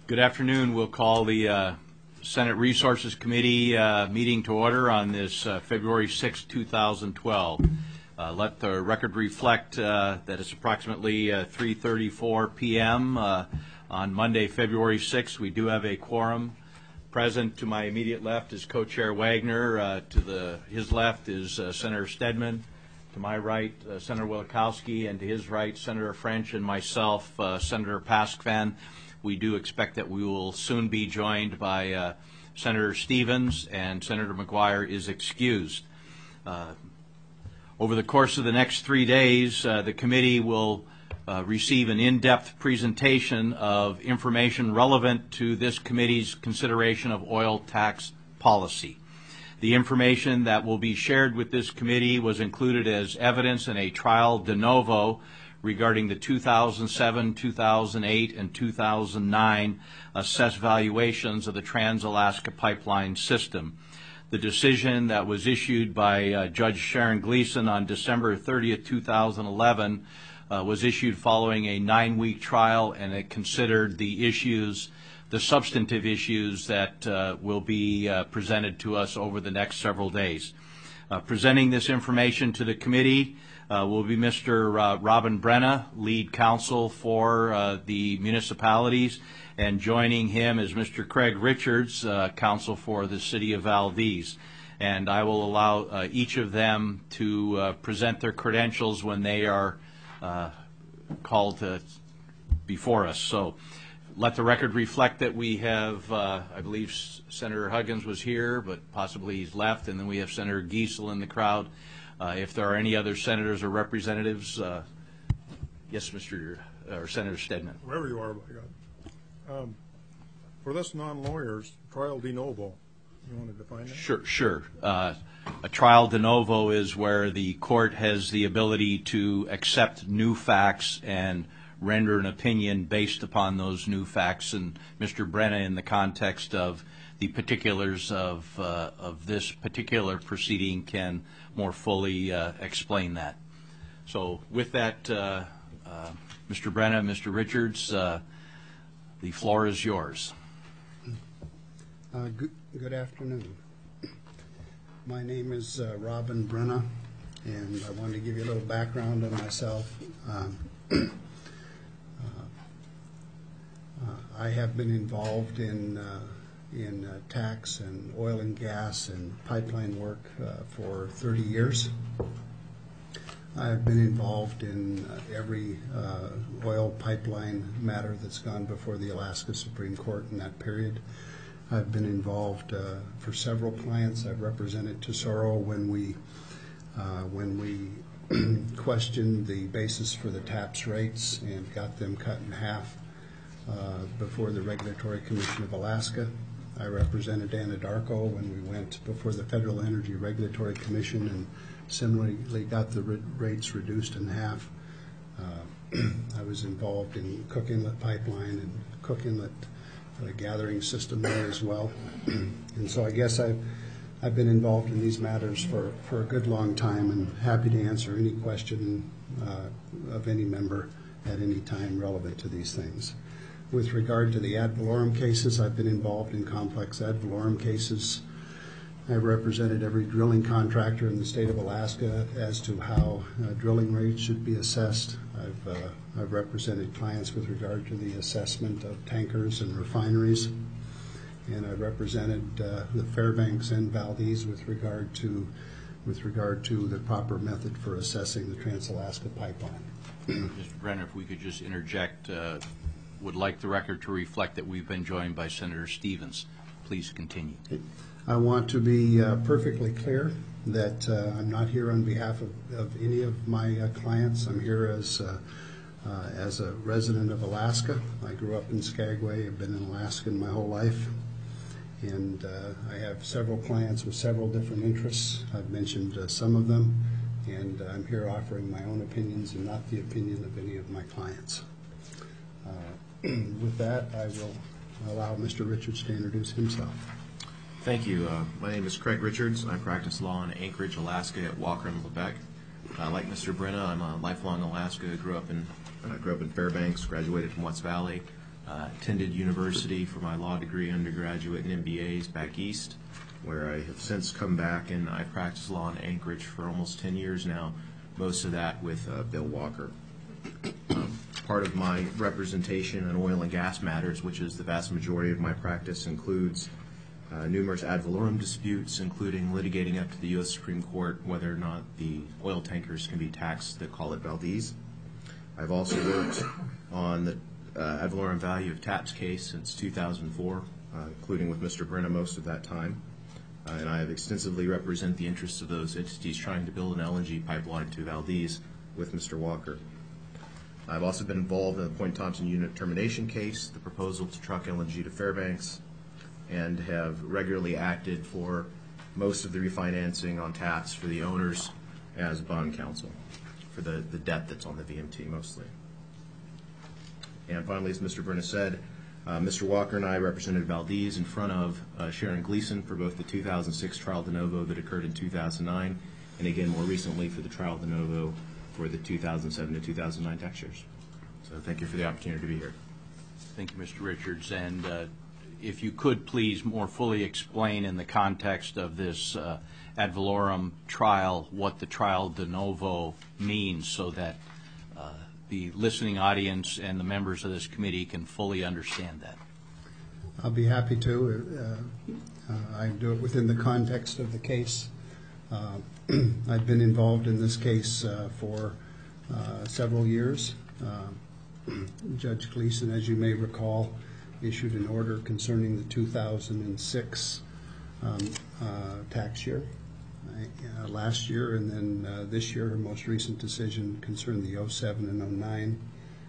Good afternoon. We'll call the Senate Resources Committee meeting to order on this February 6, 2012. Let the record reflect that it's approximately 3:34 p.m. On Monday, February 6. We do have a quorum present. To my immediate left is Co-Chair Wagner. His left is Senator Stedman. To my right, Senator Wielkowski, and to his right, Senator French, and myself, Senator Paskvan. We do expect that we will soon be joined by Senator Stevens, and Senator McGuire is excused. Over the course of the next 3 days, the committee will receive an in-depth presentation of information relevant to this committee's consideration of oil tax policy. The information that will be shared with this committee was included as evidence in a trial de novo regarding the 2007, 2008, and 2009 assessed valuations of the Trans-Alaska Pipeline System. The decision that was issued by Judge Sharon Gleason on December 30, 2011 was issued following a 9-week trial, and it considered the substantive issues that will be presented to us over the next several days. Presenting this information to the committee will be Mr. Robin Brenna, lead counsel for the municipalities, and joining him is Mr. Craig Richards, counsel for the city of Valdez. And I will allow each of them to present their credentials when they are called before us. So let the record reflect that we have, I believe Senator Huggins was here, but possibly he's left, and then we have Senator Giesel in the crowd. If there are any other senators or representatives, yes, Senator Stedman. Wherever you are, my God. For us non-lawyers, trial de novo, you want to define that? Sure. A trial de novo is where the court has the ability to accept new facts and render an opinion based upon those new facts. And Mr. Brenna, in the context of the particulars of this particular proceeding, can more fully explain that. So with that, Mr. Brenna, Mr. Richards, the floor is yours. Good afternoon. My name is Robin Brenna, and I wanted to give you a little background on myself. I have been involved in tax and oil and gas and pipeline work for 30 years. I've been involved in every oil pipeline matter that's gone before the Alaska Supreme Court in that period. I've been involved for several clients. I've represented Tesoro when we questioned the basis for the TAPS rates and got them cut in half before the Regulatory Commission of Alaska. I represented Anadarko when we went before the Federal Energy Regulatory Commission and similarly got the rates reduced in half. I was involved in Cook Inlet Pipeline and Cook Inlet gathering system there as well. And so I guess I've been involved in these matters for a good long time, and happy to answer any question of any member at any time relevant to these things. With regard to the ad valorem cases, I've been involved in complex ad valorem cases. I've represented every drilling contractor in the state of Alaska as to how drilling rates should be assessed. I've represented clients with regard to the assessment of tankers and refineries, and I've represented the Fairbanks and Valdez with regard to the proper method for assessing the Trans-Alaska Pipeline. Mr. Brenner, if we could just interject, would like the record to reflect that we've been joined by Senator Stevens. Please continue. I want to be perfectly clear that I'm not here on behalf of any of my clients. I'm here as a resident of Alaska. I grew up in Skagway. I've been in Alaska my whole life. And I have several clients with several different interests. I've mentioned some of them. And I'm here offering my own opinions and not the opinion of any of my clients. With that, I will allow Mr. Richards to introduce himself. Thank you. My name is Craig Richards. I practice law in Anchorage, Alaska at Walker and Lebec. Like Mr. Brenna, I'm a lifelong Alaska. Grew up in Fairbanks, graduated from West Valley, Attended university for my law degree, undergraduate and MBAs back east, where I have since come back and I practiced law in Anchorage for almost 10 years now, most of that with Bill Walker. Part of my representation in oil and gas matters, which is the vast majority of my practice, includes numerous ad valorem disputes, including litigating up to the U.S. Supreme Court whether or not the oil tankers can be taxed, they call it Valdez. I've also worked on the ad valorem value of TAPS case since 2004, including with Mr. Brenna most of that time. And I have extensively represented the interests of those entities trying to build an LNG pipeline to Valdez with Mr. Walker. I've also been involved in the Point Thompson unit termination case, the proposal to truck LNG to Fairbanks, and have regularly acted for most of the refinancing on TAPS for the owners as bond counsel for the debt that's on the VMT mostly. And finally, as Mr. Brenna said, Mr. Walker and I represented Valdez in front of Sharon Gleason for both the 2006 trial de novo that occurred in 2009, and again more recently for the trial de novo for the 2007 to 2009 tax years. So thank you for the opportunity to be here. Thank you, Mr. Richards. And if you could please more fully explain in the context of this ad valorem trial what the trial de novo means, so that the listening audience and the members of this committee can fully understand that. I'll be happy to. I do it within the context of the case. I've been involved in this case for several years. Judge Gleason, as you may recall, issued an order concerning the 2006 tax year last year, and then this year her most recent decision concerned the 07 and 09.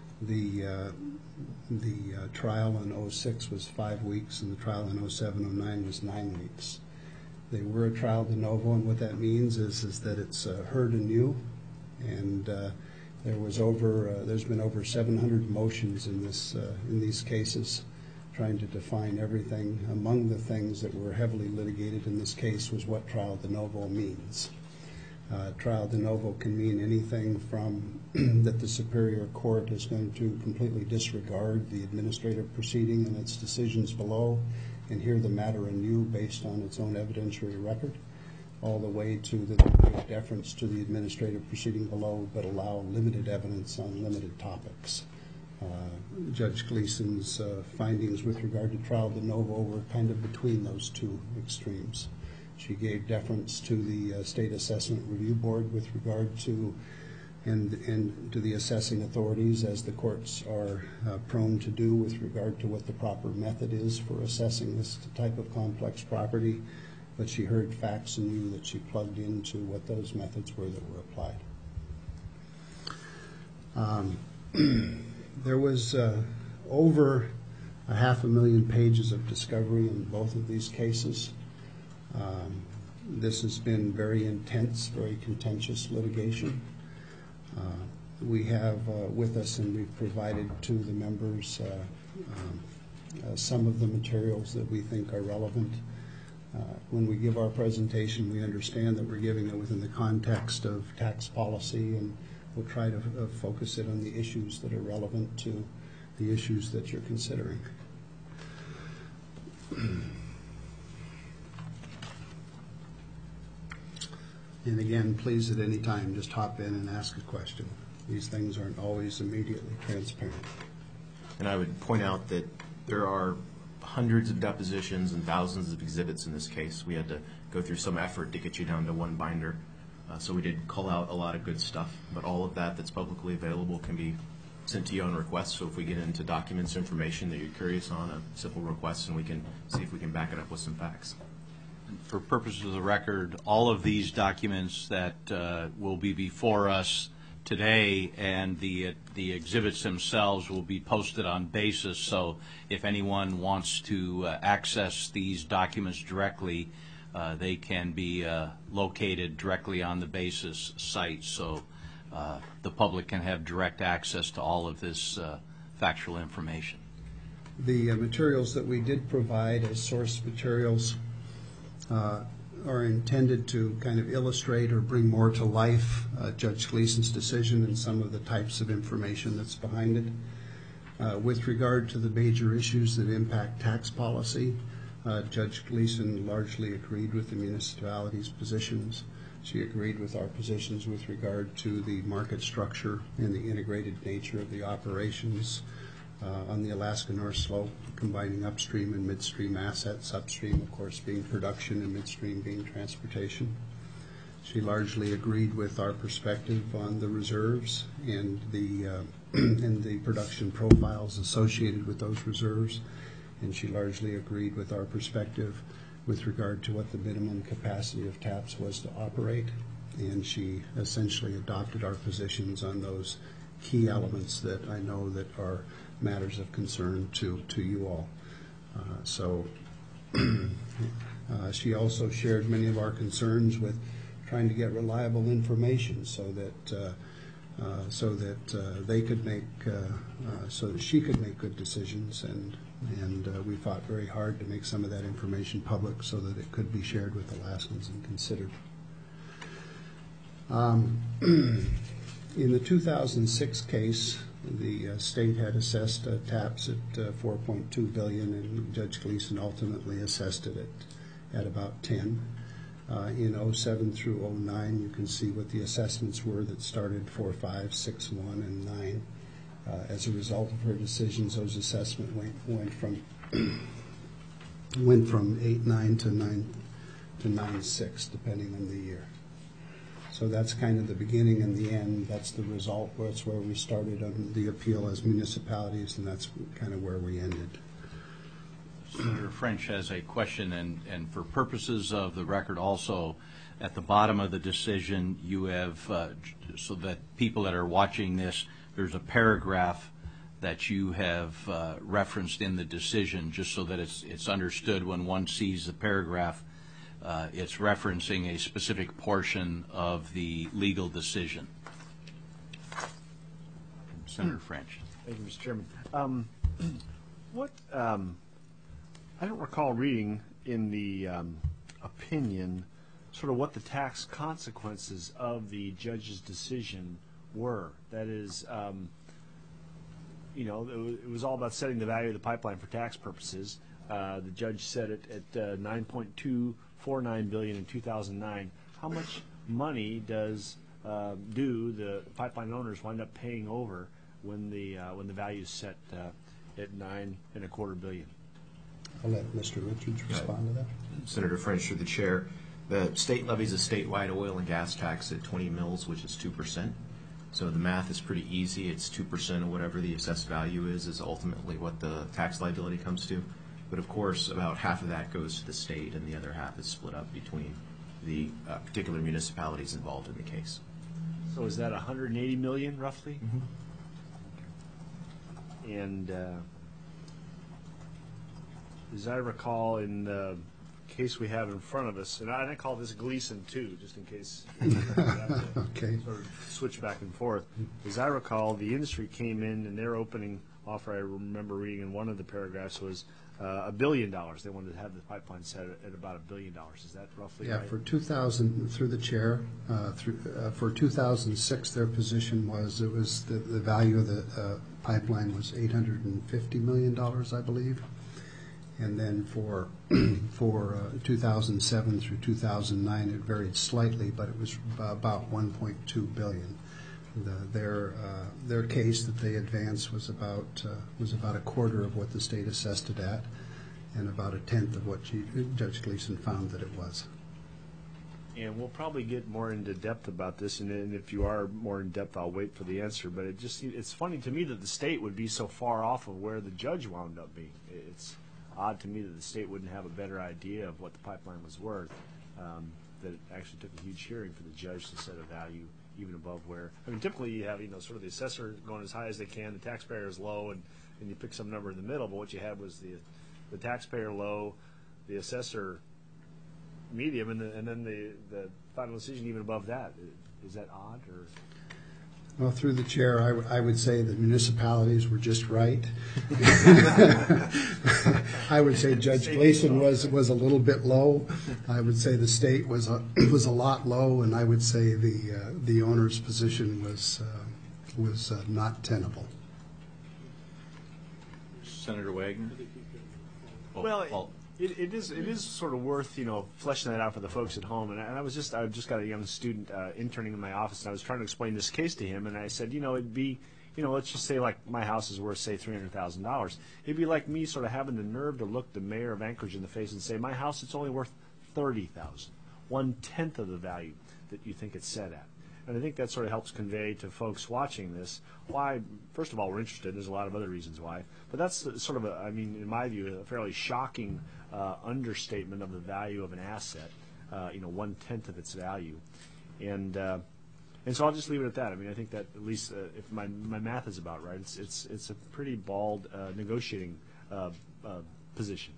The trial in 06 was 5 weeks, and the trial in 07, 09 was 9 weeks. They were a trial de novo, and what that means is that it's heard anew, and there's been over 700 motions in these cases, trying to define everything. Among the things that were heavily litigated in this case was what trial de novo means. Trial de novo can mean anything from that the Superior Court is going to completely disregard the administrative proceeding and its decisions below and hear the matter anew based on its own evidentiary record, all the way to the deference to the administrative proceeding below, but allow limited evidence on limited topics. Judge Gleason's findings with regard to trial de novo were kind of between those two extremes. She gave deference to the State Assessment Review Board with regard to and to the assessing authorities, as the courts are prone to do with regard to what the proper method is for assessing this type of complex property. But she heard facts and knew that she plugged into what those methods were that were applied. There was over 500,000 pages of discovery in both of these cases. This has been very intense, very contentious litigation. We have with us, and we've provided to the members some of the materials that we think are relevant. When we give our presentation, we understand that we're giving it within the context of tax policy, and we'll try to focus it on the issues that are relevant to the issues that you're considering. And again, please at any time just hop in and ask a question. These things aren't always immediately transparent. And I would point out that there are hundreds of depositions and thousands of exhibits in this case. We had to go through some effort to get you down to one binder. So we did call out a lot of good stuff, but all of that that's publicly available can be sent to you on request. So if we get into documents, information that you're curious on, a simple request, and we can see if we can back it up with some facts. For purposes of the record, all of these documents that will be before us today and the exhibits themselves will be posted on Basis. So if anyone wants to access these documents directly, they can be located directly on the Basis site. So the public can have direct access to all of this factual information. The materials that we did provide as source materials are intended to kind of illustrate or bring more to life Judge Gleason's decision and some of the types of information that's behind it. With regard to the major issues that impact tax policy, Judge Gleason largely agreed with the municipality's positions. She agreed with our positions with regard to the market structure and the integrated nature of the operations on the Alaska North Slope, combining upstream and midstream assets, upstream, of course, being production and midstream being transportation. She largely agreed with our perspective on the reserves and the production profiles associated with those reserves, and she largely agreed with our perspective with regard to what the minimum capacity of TAPS was to operate, and she essentially adopted our positions on those key elements that I know that are matters of concern to you all. She also shared many of our concerns with trying to get reliable information so that they could make so that she could make good decisions, and we fought very hard to make some of that information public so that it could be shared with Alaskans and considered. In the 2006 case, the state had assessed TAPS at $4.2 billion, and Judge Gleason ultimately assessed it at about 10. In 07 through 09, you can see what the assessments were that started 4, 5, 6, 1, and 9. As a result of her decisions, those assessments went from 8.9 to 9.6, depending on the year. So that's kind of the beginning and the end. That's the result. That's where we started on the appeal as municipalities, and that's kind of where we ended. Senator French has a question, and for purposes of the record also, at the bottom of the decision you have, so that people that are watching this, there's a paragraph that you have referenced in the decision, just so that it's understood when one sees the paragraph. It's referencing a specific portion of the legal decision. Senator French. Thank you, Mr. Chairman. I don't recall reading in the opinion sort of what the tax consequences of the judge's decision were. That is, it was all about setting the value of the pipeline for tax purposes. The judge set it at $9.249 billion in 2009. How much money do the pipeline owners wind up paying over when the value is set at $9.25 billion? I'll let Mr. Richards respond to that. Senator French, through the chair, the state levies a statewide oil and gas tax at 20 mils, which is 2%. So the math is pretty easy. It's 2% of whatever the assessed value is ultimately what the tax liability comes to. But of course, about half of that goes to the state, and the other half is split up between the particular municipalities involved in the case. So is that $180 million roughly? Mm-hmm. And as I recall, in the case we have in front of us, and I call this Gleason 2, just in case okay. Sort of switch back and forth. As I recall, the industry came in, and their opening offer, I remember reading in one of the paragraphs, was $1 billion. They wanted to have the pipeline set at about $1 billion. Is that roughly right? Yeah, for 2000, through the chair, for 2006, their position was it was the value of the pipeline was $850 million, I believe. And then for 2007 through 2009, it varied slightly, but it was about $1.2 billion. Their case that they advanced was about a quarter of what the state assessed it at, and about a tenth of what Judge Gleason found that it was. And we'll probably get more into depth about this, and if you are more in depth, I'll wait for the answer. But it's funny to me that the state would be so far off of where the judge wound up being. It's odd to me that the state wouldn't have a better idea of what the pipeline was worth, that it actually took a huge hearing for the judge to set a value even above where, I mean, typically you have, sort of the assessor going as high as they can, the taxpayer is low, and you pick some number in the middle, but what you had was the taxpayer low, the assessor medium, and then the final decision even above that. Is that odd, or? Well, through the chair, I would say the municipalities were just right. I would say Judge Gleason was a little bit low. I would say the state was a lot low, and I would say the owner's position was not tenable. Senator Wagner? Oh, Well, Paul. it is sort of worth fleshing that out for the folks at home. And I just got a young student interning in my office, and I was trying to explain this case to him, and I said, it'd be, let's just say like my house is worth say $300,000. It'd be like me sort of having the nerve to look the mayor of Anchorage in the face and say, my house it's only worth $30,000, 1/10 of the value that you think it's set at. And I think that sort of helps convey to folks watching this why, first of all, we're interested. There's a lot of other reasons why. But that's sort of, in my view, a fairly shocking understatement of the value of an asset, 1/10 of its value. And so I'll just leave it at that. I think that at least if my math is about right, it's a pretty bald negotiating position.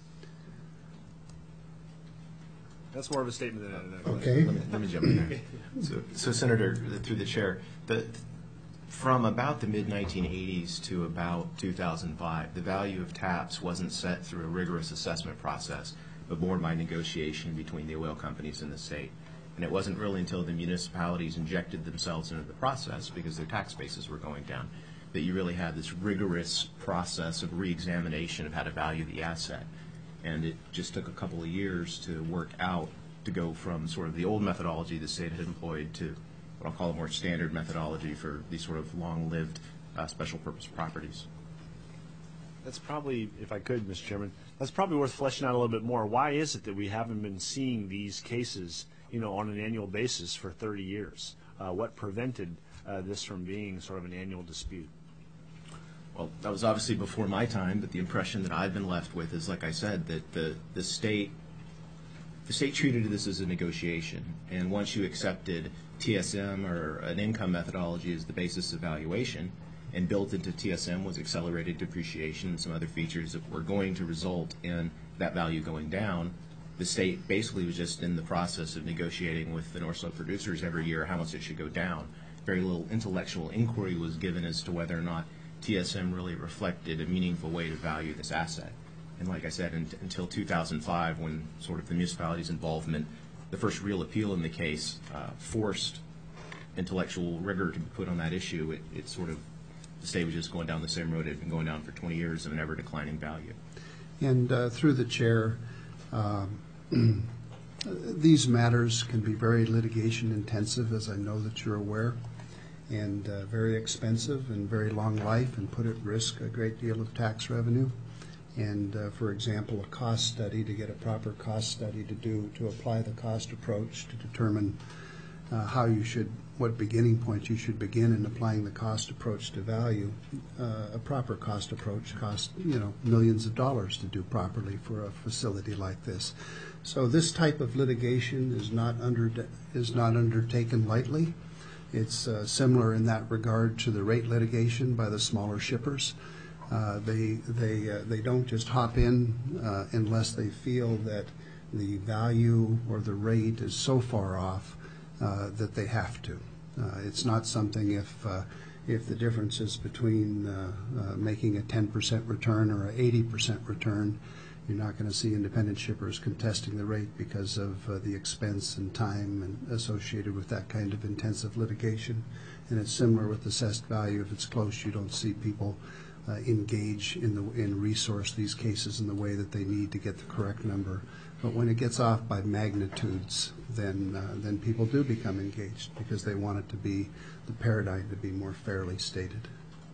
That's more of a statement than Okay. Let me jump in there. So Senator, through the chair, from about the mid-1980s to about 2005, the value of TAPS wasn't set through a rigorous assessment process, but more by negotiation between the oil companies and the state. And it wasn't really until the municipalities injected themselves into the process, because their tax bases were going down, that you really had this rigorous process of re-examination of how to value the asset. And it just took a couple of years to work out to go from sort of the old methodology the state had employed to what I'll call a more standard methodology for these sort of long-lived special purpose properties. That's probably, if I could, Mr. Chairman, that's probably worth fleshing out a little bit more. Why is it that we haven't been seeing these cases, on an annual basis for 30 years? What prevented this from being sort of an annual dispute? Well, that was obviously before my time, but the impression that I've been left with is, like I said, that the state treated this as a negotiation, and once you accepted TSM or an income methodology as the basis of valuation, and built into TSM was accelerated depreciation and some other features that were going to result in that value going down, the state basically was just in the process of negotiating with the North Slope producers every year how much it should go down. Very little intellectual inquiry was given as to whether or not TSM really reflected a meaningful way to value this asset. And like I said, until 2005, when sort of the municipality's involvement, the first real appeal in the case, forced intellectual rigor to be put on that issue, it sort of, the state was just going down the same road it had been going down for 20 years of an ever-declining value. And through the chair, these matters can be very litigation intensive, as I know that you're aware, and very expensive and very long life, and put at risk a great deal of tax revenue. And for example, a cost study, to get a proper cost study to apply the cost approach to determine what beginning point you should begin in applying the cost approach to value. A proper cost approach costs millions of dollars to do properly for a facility like this. So this type of litigation is not undertaken lightly. It's similar in that regard to the rate litigation by the smaller shippers. They don't just hop in unless they feel that the value or the rate is so far off that they have to. It's not something if the difference is between making a 10% return or an 80% return, you're not going to see independent shippers contesting the rate because of the expense and time associated with that kind of intensive litigation. And it's similar with assessed value. If it's close, you don't see people engage in resource these cases in the way that they need to get the correct number. But when it gets off by magnitudes, then people do become engaged because they want it to be the paradigm to be more fairly stated.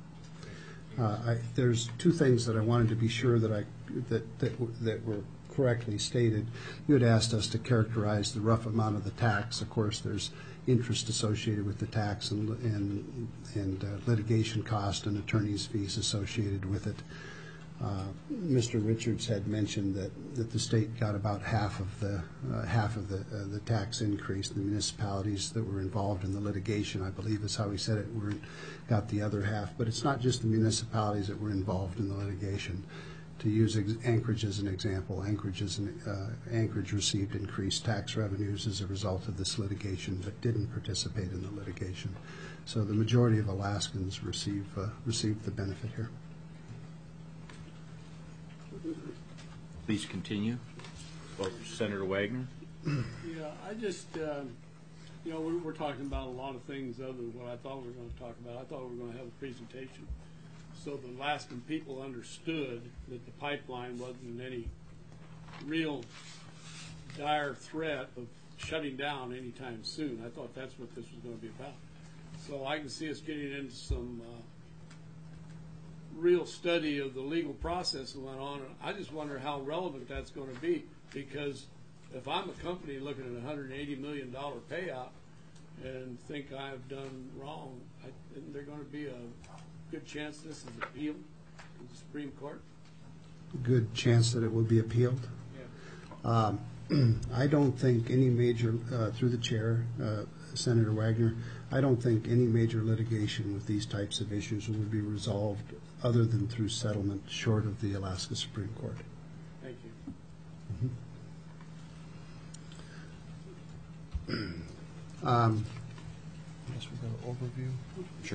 There's two things that I wanted to be sure that were correctly stated. You had asked us to characterize the rough amount of the tax. Of course, there's interest associated with the tax and litigation cost and attorney's fees associated with it. Mr. Richards had mentioned that the state got about half of the tax increase. The municipalities that were involved in the litigation, I believe is how he said it, got the other half. But it's not just the municipalities that were involved in the litigation. To use Anchorage as an example, Anchorage received increased tax revenues as a result of this litigation, but didn't participate in the litigation. So the majority of Alaskans received the benefit here. Please continue. Well, Senator Wagner. Yeah, I just, we're talking about a lot of things other than what I thought we were going to talk about. I thought we were going to have a presentation. so the Alaskan people understood that the pipeline wasn't any real dire threat of shutting down anytime soon. I thought that's what this was going to be about. So I can see us getting into some real study of the legal process that went on. I just wonder how relevant that's going to be, because if I'm a company looking at a $180 million payout and think I've done wrong, isn't there going to be a good chance this is appealed to the Supreme Court? Good chance that it will be appealed. Yeah. I don't think any major, through the chair, Senator Wagner, I don't think any major litigation with these types of issues will be resolved other than through settlement short of the Alaska Supreme Court. Thank you. Guess we've got an overview. Sure.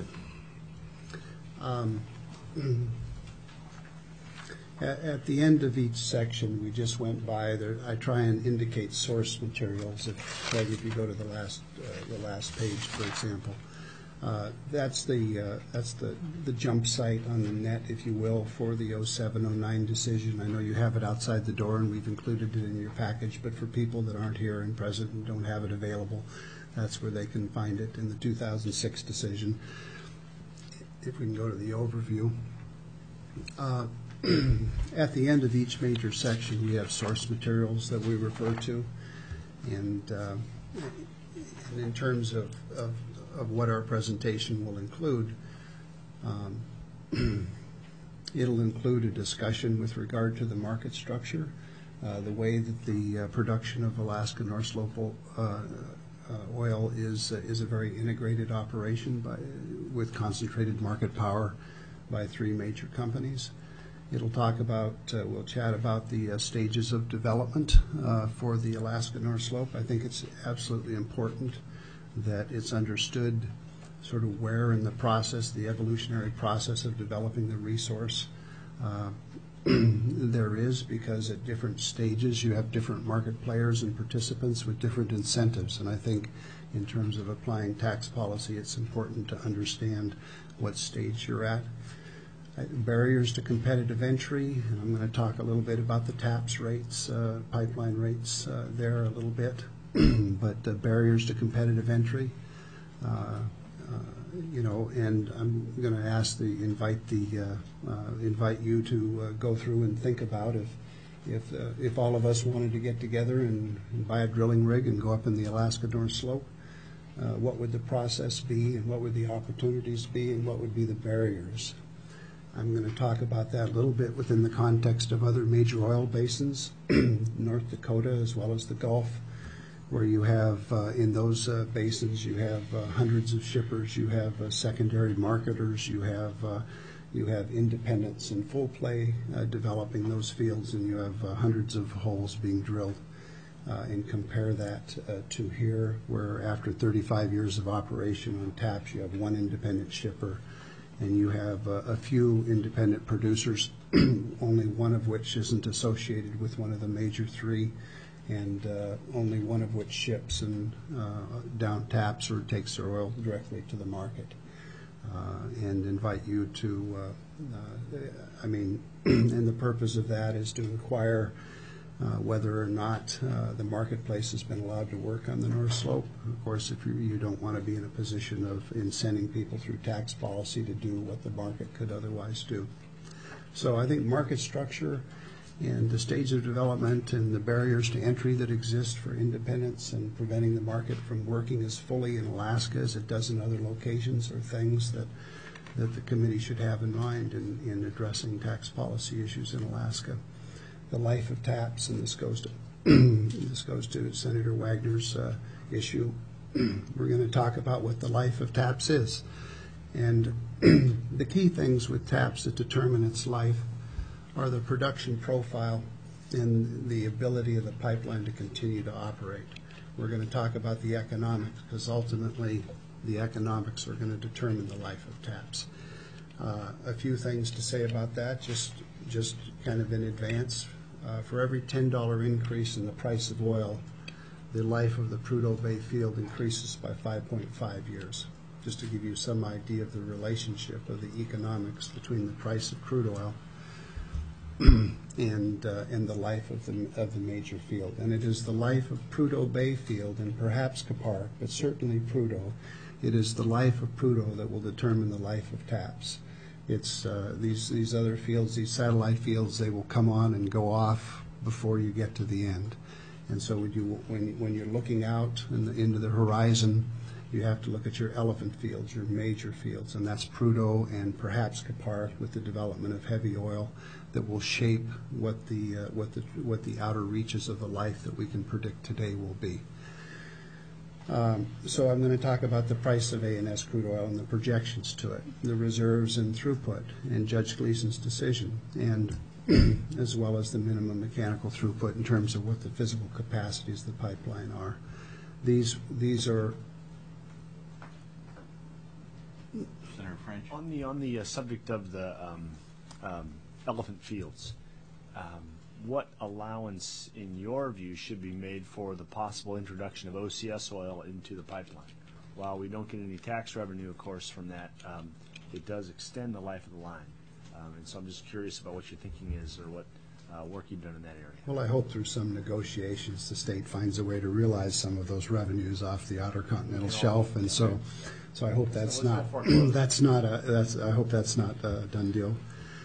At the end of each section, we just went by there. I try and indicate source materials. If you go to the last page, for example, that's the jump site on the net, if you will, for the 07-09 decision. I know you have it outside the door, and we've included it in your package. But for people that aren't here and present and don't have it available, that's where they can find it in the 2006 decision. If we can go to the overview. At the end of each major section, we have source materials that we refer to, and in terms of what our presentation will include, it'll include a discussion with regard to the market structure, the way that the production of Alaska North Slope oil is a very integrated operation with concentrated market power by three major companies. It'll talk about, we'll chat about the stages of development for the Alaska North Slope. I think it's absolutely important that it's understood sort of where in the process, the evolutionary process of developing the resource there is, because at different stages you have different market players and participants with different incentives. And I think in terms of applying tax policy, it's important to understand what stage you're at. Barriers to competitive entry, and I'm going to talk a little bit about the TAPS rates, pipeline rates there a little bit, but barriers to competitive entry, and I'm going to invite you to go through and think about if all of us wanted to get together and buy a drilling rig and go up in the Alaska North Slope, what would the process be, and what would the opportunities be, and what would be the barriers? I'm going to talk about that a little bit within the context of other major oil basins, North Dakota as well as the Gulf, where you have, in those basins, you have hundreds of shippers, you have secondary marketers, you have independents in full play developing those fields, and you have hundreds of holes being drilled. And compare that to here, where after 35 years of operation on TAPS, you have one independent shipper, and you have a few independent producers, only one of which isn't associated with one of the major three, and only one of which ships and down TAPS or takes their oil directly to the market. And invite you to, and the purpose of that is to inquire whether or not the marketplace has been allowed to work on the North Slope. Of course, if you don't want to be in a position of incenting people through tax policy to do what the market could otherwise do. So I think market structure and the stage of development and the barriers to entry that exist for independents and preventing the market from working as fully in Alaska as it does in other locations are things that the committee should have in mind in addressing tax policy issues in Alaska. The life of TAPS, and this goes to Senator Wagner's issue. We're going to talk about what the life of TAPS is, and the key things with TAPS that determine its life are the production profile and the ability of the pipeline to continue to operate. We're going to talk about the economics, because ultimately the economics are going to determine the life of TAPS. A few things to say about that, just kind of in advance. For every $10 increase in the price of oil, the life of the Prudhoe Bay field increases by 5.5 years. just to give you some idea of the relationship of the economics between the price of crude oil and the life of the major field. And it is the life of Prudhoe Bay Field and perhaps Kuparuk, but certainly Prudhoe. It is the life of Prudhoe that will determine the life of TAPS. It's these other fields, these satellite fields, they will come on and go off before you get to the end. And so when you're looking out into the horizon, you have to look at your elephant fields, your major fields, and that's Prudhoe and perhaps Kuparuk with the development of heavy oil that will shape what the outer reaches of the life that we can predict today will be. So I'm going to talk about the price of A&S crude oil and the projections to it, the reserves and throughput, and Judge Gleason's decision, and as well as the minimum mechanical throughput in terms of what the physical capacities of the pipeline are. These are Senator French. On the subject of the elephant fields, what allowance, in your view, should be made for the possible introduction of OCS oil into the pipeline? While we don't get any tax revenue, of course, from that, it does extend the life of the line. And so I'm just curious about what your thinking is, or what work you've done in that area. Well, I hope through some negotiations the state finds a way to realize some of those revenues off the outer continental shelf, and so I hope that's not I hope that's not a done deal.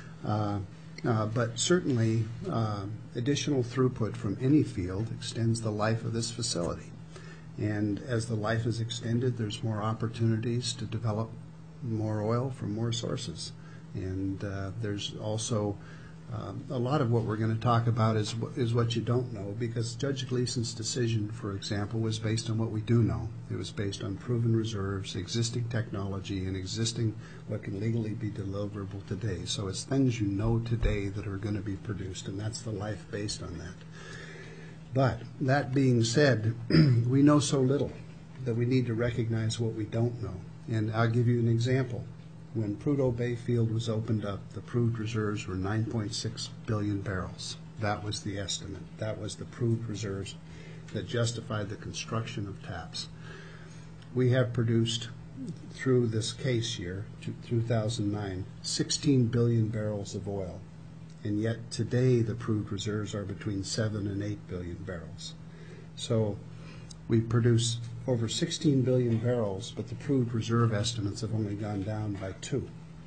But certainly, additional throughput from any field extends the life of this facility, and as the life is extended, there's more opportunities to develop more oil from more sources. And there's also a lot of what we're going to talk about is what you don't know, because Judge Gleason's decision, for example, was based on what we do know. It was based on proven reserves, existing technology, and existing what can legally be deliverable today. So it's things you know today that are going to be produced, and that's the life based on that. But that being said, we know so little that we need to recognize what we don't know. And I'll give you an example. When Prudhoe Bay Field was opened up, the proved reserves were 9.6 billion barrels. That was the estimate. That was the proved reserves that justified the construction of TAPS. We have produced, through this case year, 2009, 16 billion barrels of oil. And yet today the proved reserves are between 7 and 8 billion barrels. So we produce over 16 billion barrels, but the proved reserve estimates have only gone down by 2.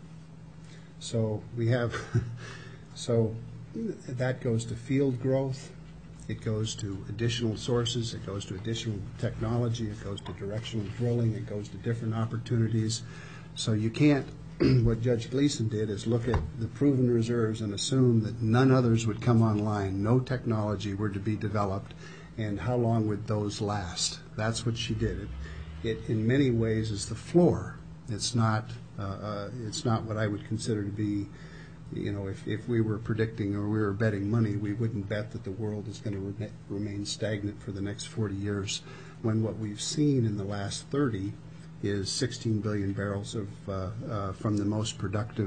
So we have, so that goes to field growth, it goes to additional sources, it goes to additional technology, it goes to directional drilling, it goes to different opportunities. So you can't, what Judge Gleason did is look at the proven reserves and assume that none others would come online, no technology were to be developed, and how long would those last? That's what she did. It in many ways is the floor. It's not what I would consider to be, you know, if we were predicting or we were betting money, we wouldn't bet that the world is going to remain stagnant for the next 40 years, when what we've seen in the last 30 is 16 billion barrels of from the most productive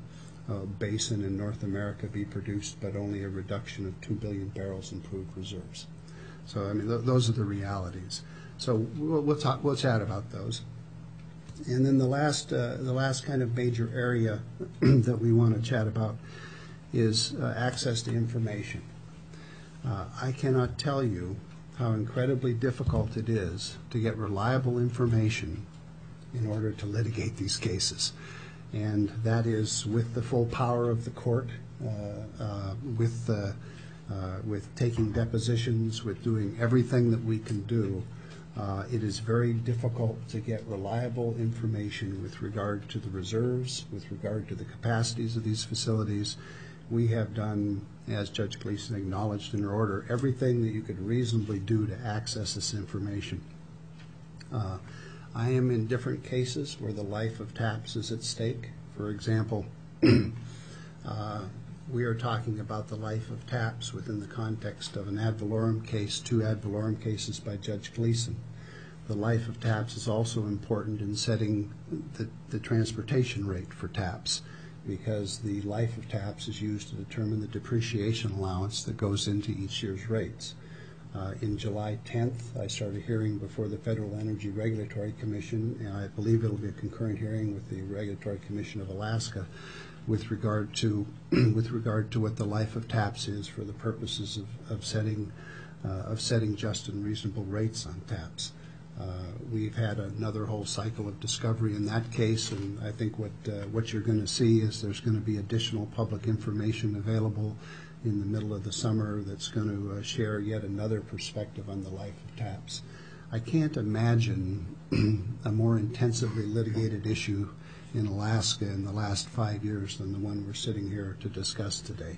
basin in North America be produced, but only a reduction of 2 billion barrels in proved reserves. So I mean, those are the realities. So we'll chat about those. And then the last kind of major area that we want to chat about is access to information. I cannot tell you how incredibly difficult it is to get reliable information in order to litigate these cases. And that is with the full power of the court, with taking depositions, with doing everything that we can do. It is very difficult to get reliable information with regard to the reserves, with regard to the capacities of these facilities. We have done, as Judge Gleason acknowledged in her order, everything that you could reasonably do to access this information. I am in different cases where the life of TAPS is at stake. For example, we are talking about the life of TAPS within the context of an ad valorem case, 2 ad valorem cases by Judge Gleason. The life of TAPS is also important in setting the transportation rate for TAPS, because the life of TAPS is used to determine the depreciation allowance that goes into each year's rates. In July 10th, I started a hearing before the Federal Energy Regulatory Commission, and I believe it'll be a concurrent hearing with the Regulatory Commission of Alaska with regard to what the life of TAPS is for the purposes of setting just and reasonable rates on TAPS. We've had another whole cycle of discovery in that case, and I think what you're going to see is there's going to be additional public information available in the middle of the summer that's going to share yet another perspective on the life of TAPS. I can't imagine a more intensively litigated issue in Alaska in the last 5 years than the one we're sitting here to discuss today.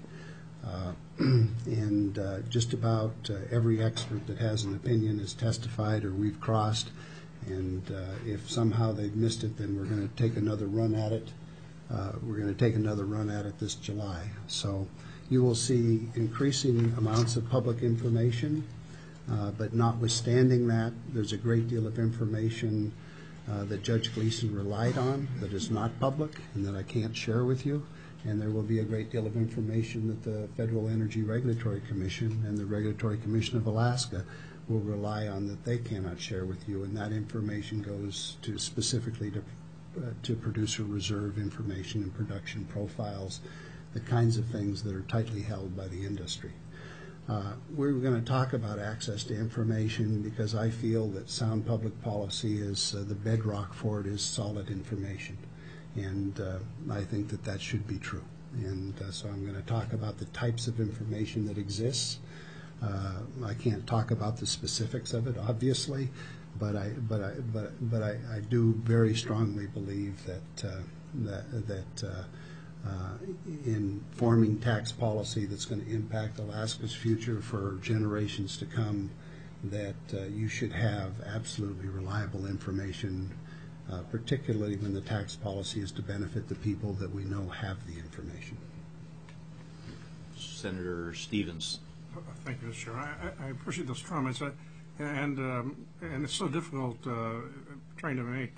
And just about every expert that has an opinion has testified or we've crossed, and if somehow they've missed it, then we're going to take another run at it. We're going to take another run at it this July. So you will see increasing amounts of public information, but notwithstanding that, there's a great deal of information that Judge Gleason relied on that is not public and that I can't share with you. And there will be a great deal of information that the Federal Energy Regulatory Commission and the Regulatory Commission of Alaska will rely on that they cannot share with you, and that information goes to specifically to producer reserve information and production profiles, the kinds of things that are tightly held by the industry. We're going to talk about access to information because I feel that sound public policy is the bedrock for it is solid information. And I think that should be true. And so I'm going to talk about the types of information that exists. I can't talk about the specifics of it, obviously, but I do very strongly believe that in forming tax policy that's going to impact Alaska's future for generations to come, that you should have absolutely reliable information. Particularly when the tax policy is to benefit the people that we know have the information. Senator Stevens. Thank you, Mr. Chair. I appreciate those comments, and it's so difficult trying to make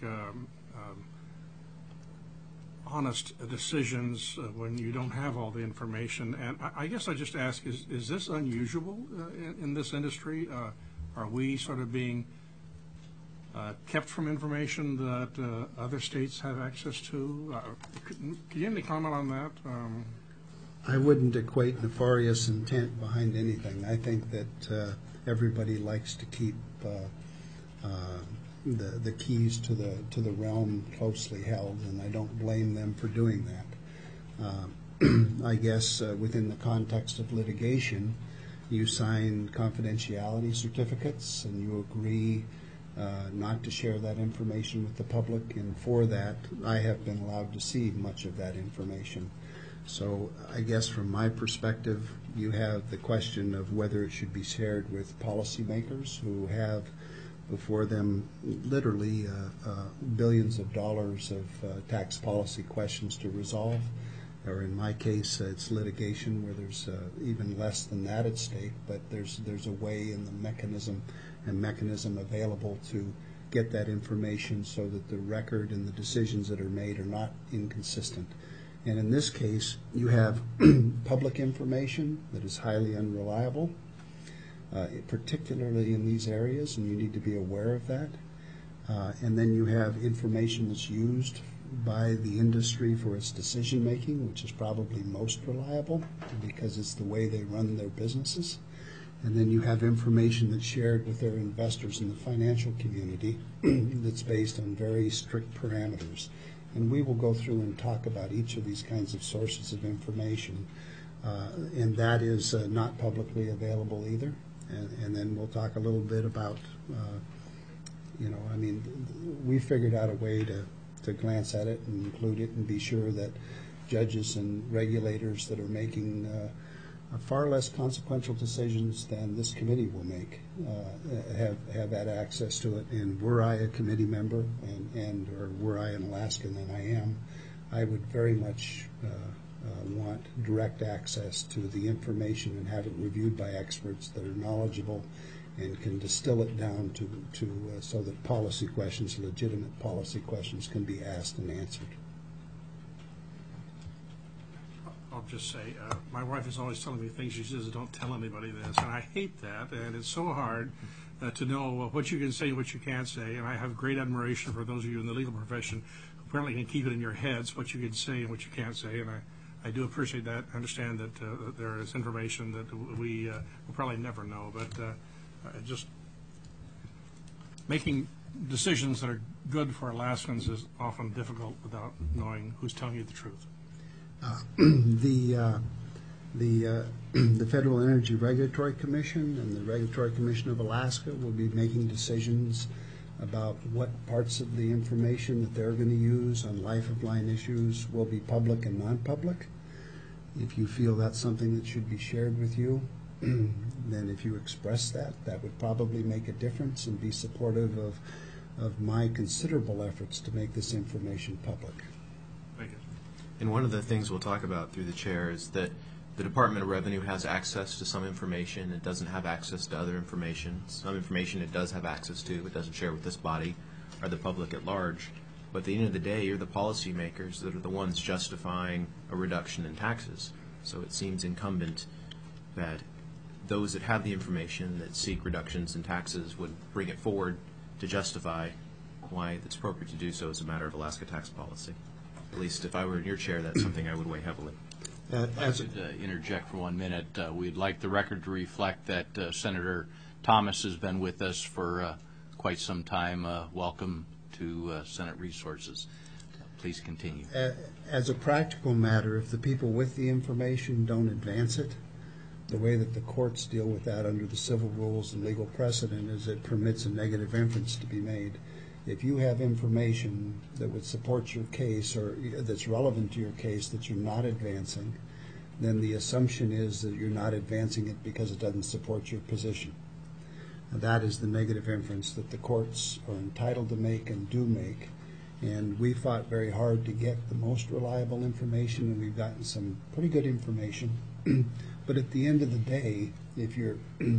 honest decisions when you don't have all the information. And I guess I just ask: is this unusual in this industry? Are we sort of being kept from information that other states have access to? Can you have any comment on that? I wouldn't equate nefarious intent behind anything. I think that everybody likes to keep the keys to the realm closely held, and I don't blame them for doing that. I guess within the context of litigation, you sign confidentiality certificates and you agree not to share that information with the public, and for that I have been allowed to see much of that information. So I guess from my perspective, you have the question of whether it should be shared with policymakers who have before them literally billions of dollars of tax policy questions to resolve, or in my case it's litigation where there's even less than that at stake, but there's a way in the mechanism available to get that information so that the record and the decisions that are made are not inconsistent. And in this case, you have public information that is highly unreliable, particularly in these areas, and you need to be aware of that. And then you have information that's used by the industry for its decision making, which is probably most reliable because it's the way they run their businesses. And then you have information that's shared with their investors in the financial community that's based on very strict parameters. And we will go through and talk about each of these kinds of sources of information. And that is not publicly available either. And then we'll talk a little bit about, we figured out a way to glance at it and include it and be sure that judges and regulators that are making far less consequential decisions than this committee will make have had access to it. And were I a committee member or were I in Alaska than I am, I would very much want direct access to the information and have it reviewed by experts that are knowledgeable and can distill it down to so that policy questions, legitimate policy questions, can be asked and answered. I'll just say, my wife is always telling me things. She says, don't tell anybody this, and I hate that, and it's so hard to know what you can say and what you can't say, and I have great admiration for those of you in the legal profession who apparently can keep it in your heads what you can say and what you can't say, and I do appreciate that. I understand that there is information that we will probably never know, but just making decisions that are good for Alaskans is often difficult without knowing who's telling you the truth. The Federal Energy Regulatory Commission and the Regulatory Commission of Alaska will be making decisions about what parts of the information that they're going to use on life-of-line issues will be public and non-public. If you feel that's something that should be shared with you, then if you express that, that would probably make a difference and be supportive of my considerable efforts to make this information public. Thank you. And one of the things we'll talk about through the chair is that the Department of Revenue has access to some information. It doesn't have access to other information. Some information it does have access to, it doesn't share with this body or the public at large. But at the end of the day, you're the policymakers that are the ones justifying a reduction in taxes. So it seems incumbent that those that have the information that seek reductions in taxes would bring it forward to justify why it's appropriate to do so as a matter of Alaska tax policy. At least if I were in your chair, that's something I would weigh heavily. I should interject for 1 minute. We'd like the record to reflect that Senator Thomas has been with us for quite some time. Welcome to Senate Resources. Please continue. As a practical matter, if the people with the information don't advance it, the way that the courts deal with that under the civil rules and legal precedent is it permits a negative inference to be made. If you have information that would support your case or that's relevant to your case that you're not advancing, then the assumption is that you're not advancing it because it doesn't support your position. And that is the negative inference that the courts are entitled to make and do make. And we fought very hard to get the most reliable information, and we've gotten some pretty good information. But at the end of the day, if you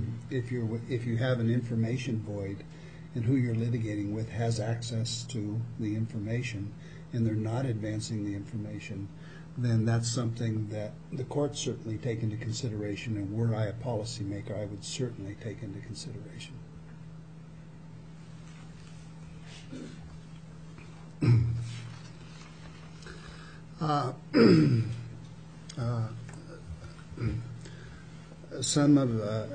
have an information void, and who you're litigating with has access to the information, and they're not advancing the information, then that's something that the courts certainly take into consideration, and were I a policymaker, I would certainly take into consideration. Some of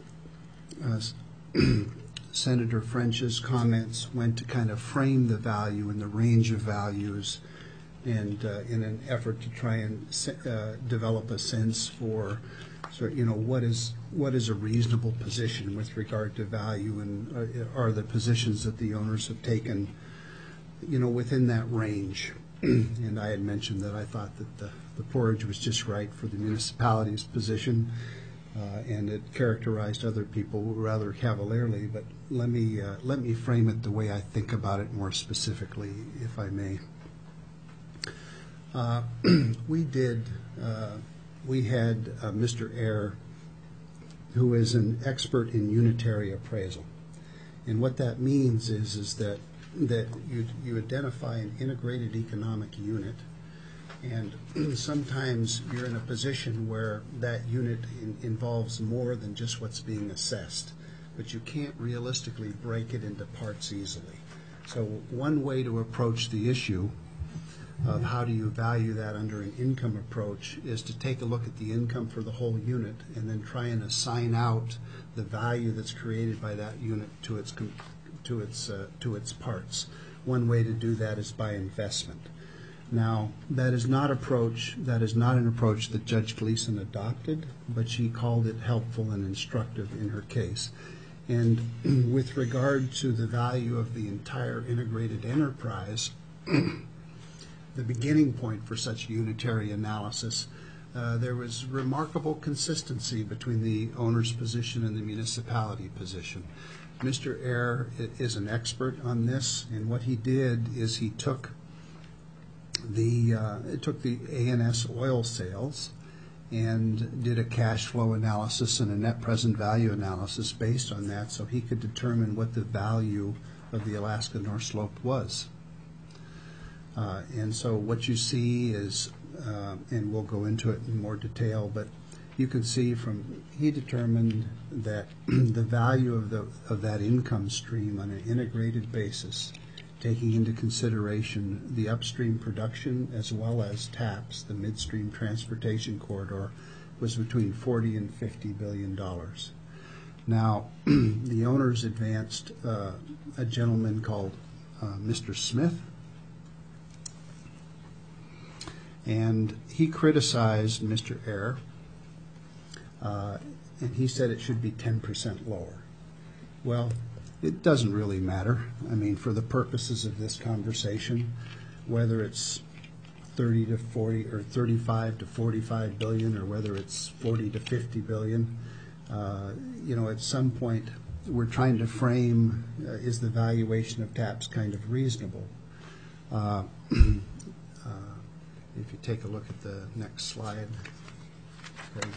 Senator French's comments went to kind of frame the value and the range of values, and in an effort to try and develop a sense for, what is a reasonable position with regard to value, and are the positions that the owners have taken, within that range. And I had mentioned that I thought that the porridge was just right for the municipality's position. And it characterized other people rather cavalierly, but let me frame it the way I think about it more specifically, if I may. We had Mr. Eyre, who is an expert in unitary appraisal, and what that means is that you identify an integrated economic unit. And sometimes you're in a position where that unit involves more than just what's being assessed, but you can't realistically break it into parts easily. So one way to approach the issue of how do you value that under an income approach is to take a look at the income for the whole unit and then try and assign out the value that's created by that unit to its parts. One way to do that is by investment. Now, that is not an approach that Judge Gleason adopted, but she called it helpful and instructive in her case. And with regard to the value of the entire integrated enterprise, the beginning point for such unitary analysis, there was remarkable consistency between the owner's position and the municipality position. Mr. Eyre is an expert on this, and what he did is he took the ANS oil sales and did a cash flow analysis and a net present value analysis based on that, so he could determine what the value of the Alaska North Slope was. And so what you see is and we'll go into it in more detail, but you can see he determined that the value of that income stream on an integrated basis, taking into consideration the upstream production as well as TAPS, the midstream transportation corridor, was between $40 and $50 billion. Now, the owners advanced a gentleman called Mr. Smith, and he criticized Mr. Ayer, and he said it should be 10% lower. Well, it doesn't really matter. I mean, for the purposes of this conversation, whether it's 30 to 40 or 35 to 45 billion, or whether it's 40 to 50 billion, at some point we're trying to frame, is the valuation of TAPS kind of reasonable? If you take a look at the next slide. Okay.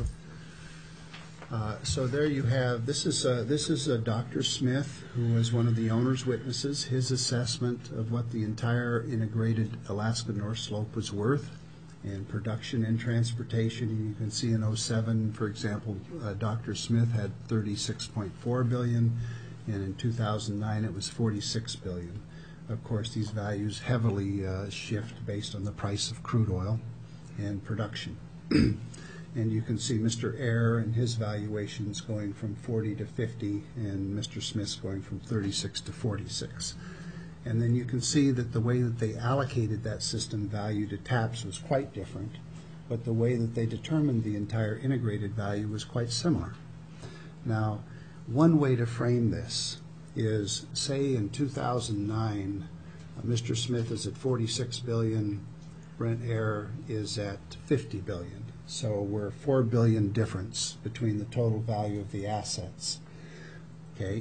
So there you have, this is Dr. Smith, who was one of the owner's witnesses, his assessment of what the entire integrated Alaska North Slope was worth in production and transportation. You can see in 07, for example, Dr. Smith had 36.4 billion, and in 2009 it was 46 billion. Of course, these values heavily shift based on the price of crude oil and production. And you can see Mr. Ayer and his valuations going from 40 to 50, and Mr. Smith's going from 36 to 46. And then you can see that the way that they allocated that system value to TAPS was quite different, but the way that they determined the entire integrated value was quite similar. Now, one way to frame this is, say in 2009, Mr. Smith is at 46 billion, Brent Ayer is at 50 billion. So we're 4 billion difference between the total value of the assets. Okay,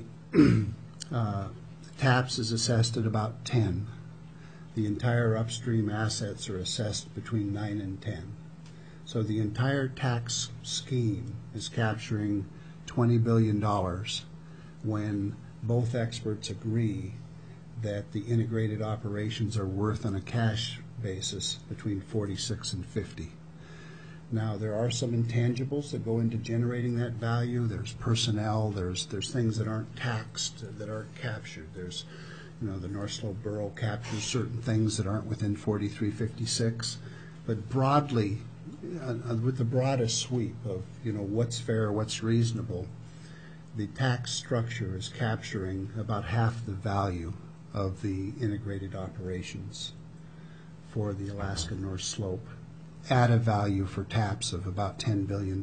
TAPS is assessed at about 10. The entire upstream assets are assessed between 9 and 10. So the entire tax scheme is capturing $20 billion when both experts agree that the integrated operations are worth on a cash basis between 46 and 50. Now, there are some intangibles that go into generating that value. There's personnel, there's things that aren't taxed, that aren't captured. There's, the North Slope Borough captures certain things that aren't within 4356. But broadly, with the broadest sweep of, what's fair, what's reasonable, the tax structure is capturing about half the value of the integrated operations for the Alaska North Slope, at a value for TAPS of about $10 billion.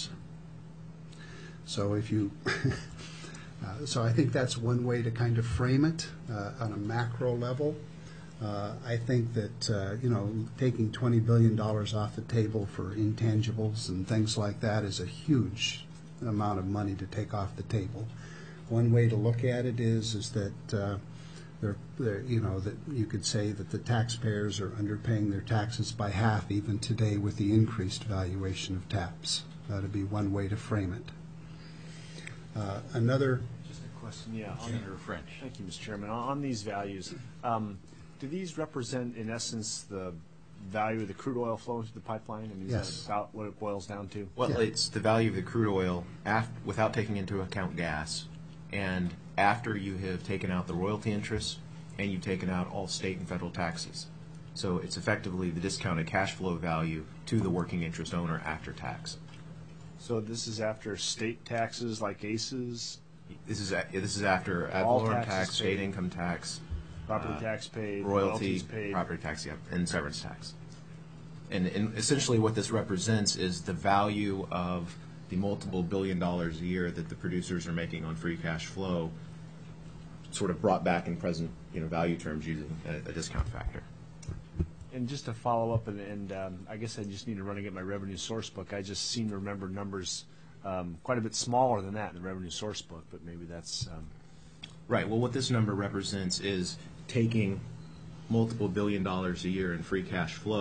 So if you, so I think that's one way to kind of frame it on a macro level. I think that, taking $20 billion off the table for intangibles and things like that is a huge amount of money to take off the table. One way to look at it is that that you could say that the taxpayers are underpaying their taxes by half even today with the increased valuation of TAPS. That would be one way to frame it. Another. Just a question, yeah. Senator French. Thank you, Mr. Chairman. On these values, do these represent, in essence, the value of the crude oil flowing through the pipeline? I mean, Yes. is that about what it boils down to? Well, Yeah. it's the value of the crude oil without taking into account gas, and after you have taken out the royalty interest and you've taken out all state and federal taxes. So it's effectively the discounted cash flow value to the working interest owner after tax. So this is after state taxes like ACEs, This is after ad All valorem taxes tax, state paid. income tax, property tax paid, royalty, royalties paid. property tax, yeah, and severance tax. And essentially what this represents is the value of the multiple $1 billion a year that the producers are making on free cash flow, sort of brought back in present value terms using a discount factor. And just to follow up, and I guess I just need to run and get my revenue source book. I just seem to remember numbers quite a bit smaller than that in the revenue source book, but maybe that's... Right. Well, what this number represents is taking multiple $1 billion a year in free cash flow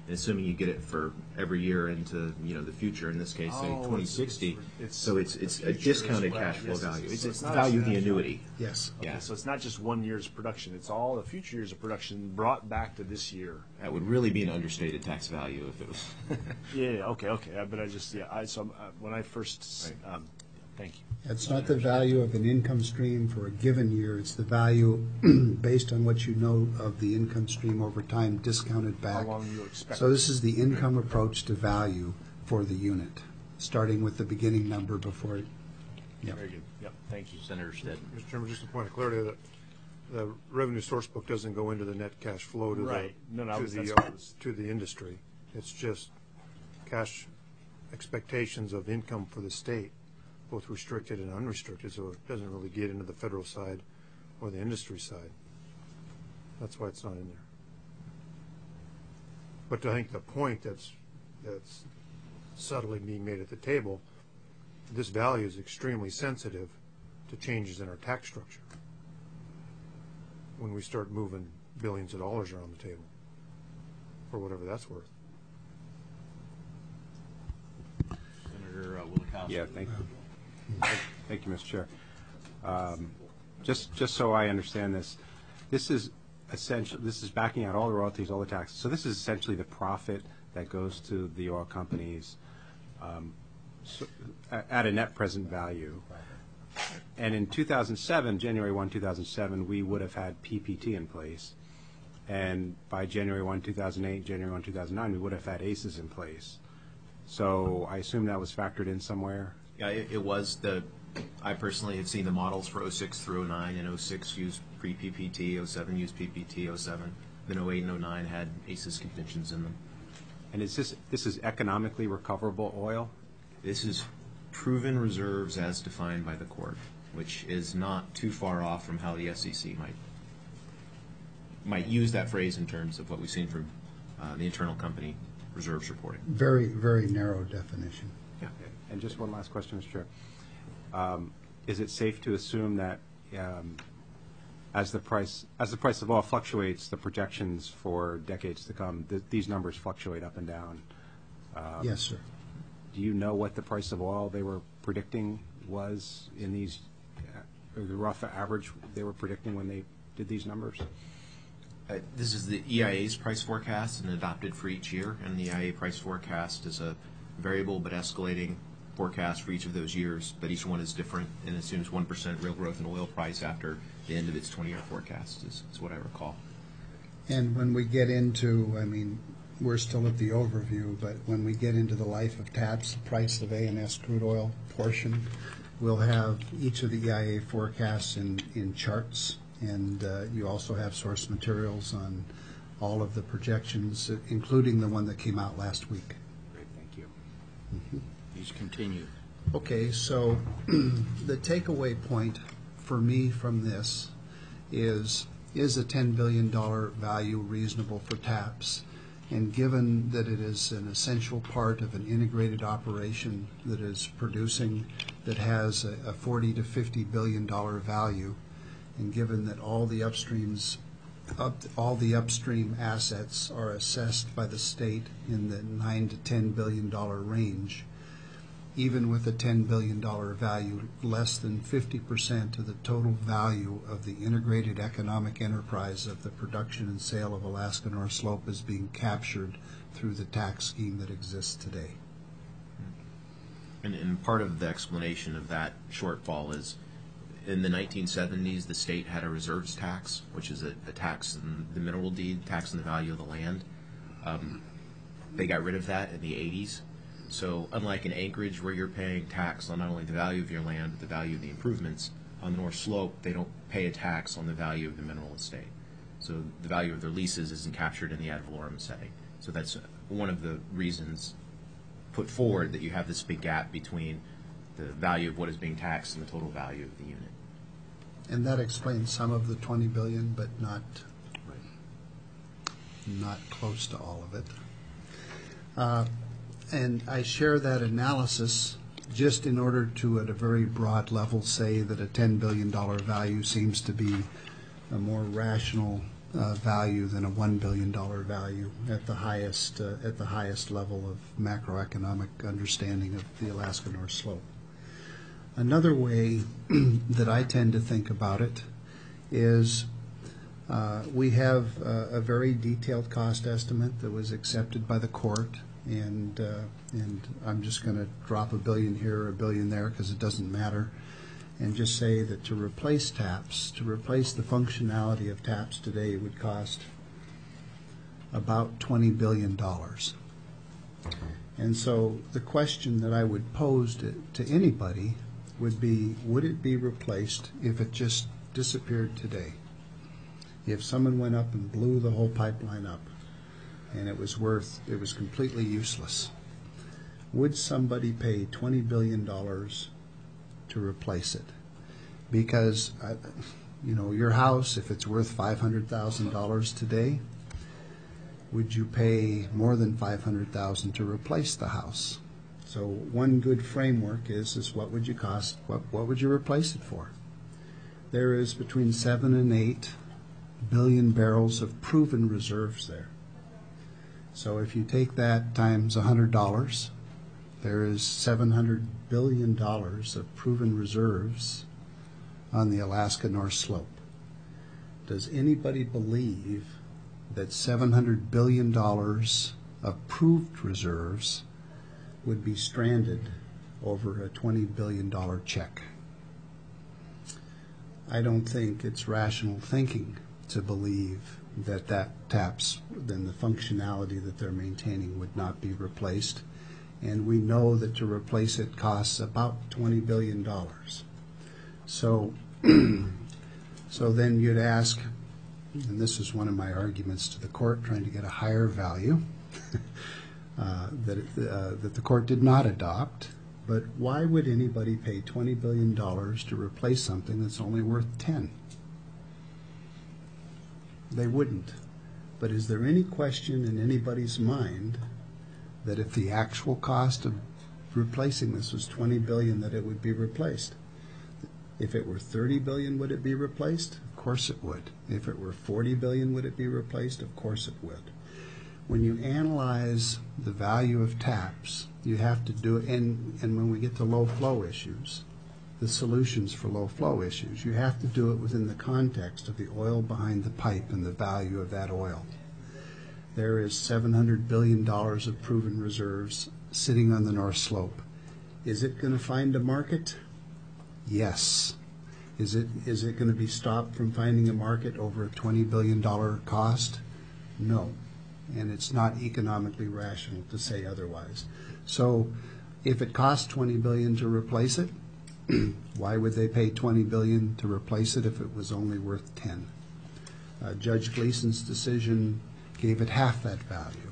And assuming you get it for every year into the future, in this case, say 2060. So it's a discounted cash flow value. It's the value of the annuity. Yes. Okay, Yeah. so it's not just 1 year's production, it's all the future years of production brought back to this year. That would really be an understated tax value if it was. Yeah, okay, but when I first, thank you. It's not the value of an income stream for a given year, it's the value based on what you know of the income stream over time, discounted How back. long you expect? So this is the income approach to value for the unit, starting with the beginning number before. Yep. Very good, yep, thank you. Senator Stitt. Mr. Chairman, just a point of clarity, that the revenue source book doesn't go into the net cash flow to Right. No, that's the what I was- to the industry. It's just cash expectations of income for the state, both restricted and unrestricted, so it doesn't really get into the federal side or the industry side. That's why it's not in there. But I think the point that's subtly being made at the table, this value is extremely sensitive to changes in our tax structure when we start moving billions of dollars around the table, for whatever that's worth. Senator Willikowski. Yeah, thank you. Thank you, Mr. Chair. Just so I understand this, this is backing out all the royalties, all the taxes. So this is essentially the profit that goes to the oil companies at a net present value. And in 2007, January 1, 2007, we would have had PPT in place. And by January 1, 2008, January 1, 2009, we would have had ACEs in place. So I assume that was factored in somewhere? Yeah, it was. I personally have seen the models for 06 through 09, and 06 used pre-PPT, 07 used PPT, 07, then 08 and 09 had ACES conventions in them. And this is economically recoverable oil? This is proven reserves as defined by the court, which is not too far off from how the SEC might use that phrase in terms of what we've seen from the internal company reserves reporting. Very, very narrow definition. Yeah. And just one last question, Mr. Chair. Is it safe to assume that as the price of oil fluctuates, the projections for decades to come, these numbers fluctuate up and down? Yes, sir. Do you know what the price of oil they were predicting was in these, or the rough average they were predicting when they did these numbers? This is the EIA's price forecast and adopted for each year, and the EIA price forecast is a variable but escalating forecast for each of those years, but each one is different and assumes 1% real growth in oil price after the end of its 20-year forecast is what I recall. And when we get into, we're still at the overview, but when we get into the life of TAPS, the price of A&S crude oil portion, we'll have each of the EIA forecasts in charts, and you also have source materials on all of the projections, including the one that came out last week. Great, thank you. Mm-hmm. Please continue. Okay, so the takeaway point for me from this is a $10 billion value reasonable for TAPS? And given that it is an essential part of an integrated operation that is producing, that has a $40 to $50 billion value, and given that all the upstream assets are assessed by the state in the $9 to $10 billion range, even with a $10 billion value, less than 50% of the total value of the integrated economic enterprise of the production and sale of Alaska North Slope is being captured through the tax scheme that exists today. And part of the explanation of that shortfall is in the 1970s, the state had a reserves tax, which is a tax in the mineral deed, tax on the value of the land. They got rid of that in the 80s. So unlike in Anchorage, where you're paying tax on not only the value of your land, but the value of the improvements, on the North Slope, they don't pay a tax on the value of the mineral estate. So the value of their leases isn't captured in the ad valorem setting. So that's one of the reasons put forward that you have this big gap between the value of what is being taxed and the total value of the unit. And that explains some of the $20 billion, but not close to all of it. And I share that analysis just in order to, at a very broad level, say that a $10 billion value seems to be a more rational value than a $1 billion value at the highest level of macroeconomic understanding of the Alaska North Slope. Another way that I tend to think about it is we have a very detailed cost estimate that was accepted by the court, and I'm just going to drop $1 billion here or $1 billion there because it doesn't matter, and just say that to replace TAPS, to replace the functionality of TAPS today would cost about $20 billion. And so the question that I would pose to anybody would be, would it be replaced if it just disappeared today? If someone went up and blew the whole pipeline up and it was completely useless, would somebody pay $20 billion to replace it? Because, your house, if it's worth $500,000 today, would you pay more than $500,000 to replace the house? So one good framework is what would you cost, what would you replace it for? There is between 7 and 8 billion barrels of proven reserves there. So if you take that times $100, there is $700 billion of proven reserves on the Alaska North Slope. Does anybody believe that $700 billion of proved reserves would be stranded over a $20 billion check? I don't think it's rational thinking to believe that TAPS, then the functionality that they're maintaining, would not be replaced. And we know that to replace it costs about $20 billion. So, so then you'd ask, and this is one of my arguments to the court, trying to get a higher value, that the court did not adopt, but why would anybody pay $20 billion to replace something that's only worth 10? They wouldn't. But is there any question in anybody's mind that if the actual cost of replacing this was $20 billion, that it would be replaced? If it were $30 billion, would it be replaced? Of course it would. If it were $40 billion, would it be replaced? Of course it would. When you analyze the value of TAPS, you have to do it, and when we get to low flow issues, the solutions for low flow issues, you have to do it within the context of the oil behind the pipe and the value of that oil. There is $700 billion of proven reserves sitting on the North Slope. Is it going to find a market? Yes. Is it going to be stopped from finding a market over a $20 billion cost? No. And it's not economically rational to say otherwise. So if it costs $20 billion to replace it, why would they pay $20 billion to replace it if it was only worth 10? Judge Gleason's decision gave it half that value.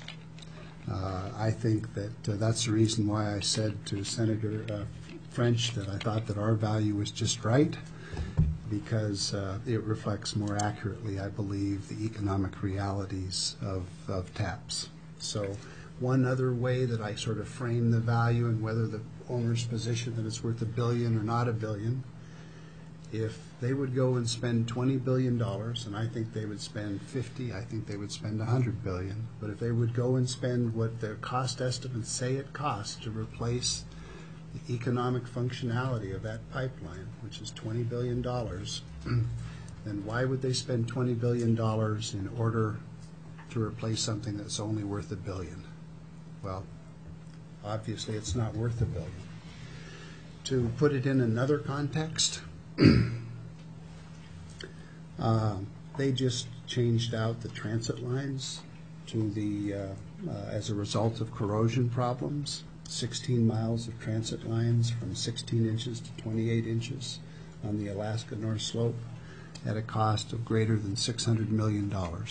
I think that that's the reason why I said to Senator French that I thought that our value was just right, because it reflects more accurately, I believe, the economic realities of TAPS. So one other way that I sort of frame the value and whether the owner's position that it's worth $1 billion or not $1 billion, if they would go and spend $20 billion, and I think they would spend 50, I think they would spend $100 billion, but if they would go and spend what their cost estimates say it costs to replace the economic functionality of that pipeline, which is $20 billion, then why would they spend $20 billion in order to replace something that's only worth $1 billion? Well, obviously it's not worth $1 billion. To put it in another context, they just changed out the transit lines to the as a result of corrosion problems. 16 miles of transit lines from 16 inches to 28 inches on the Alaska North Slope at a cost of greater than $600 million.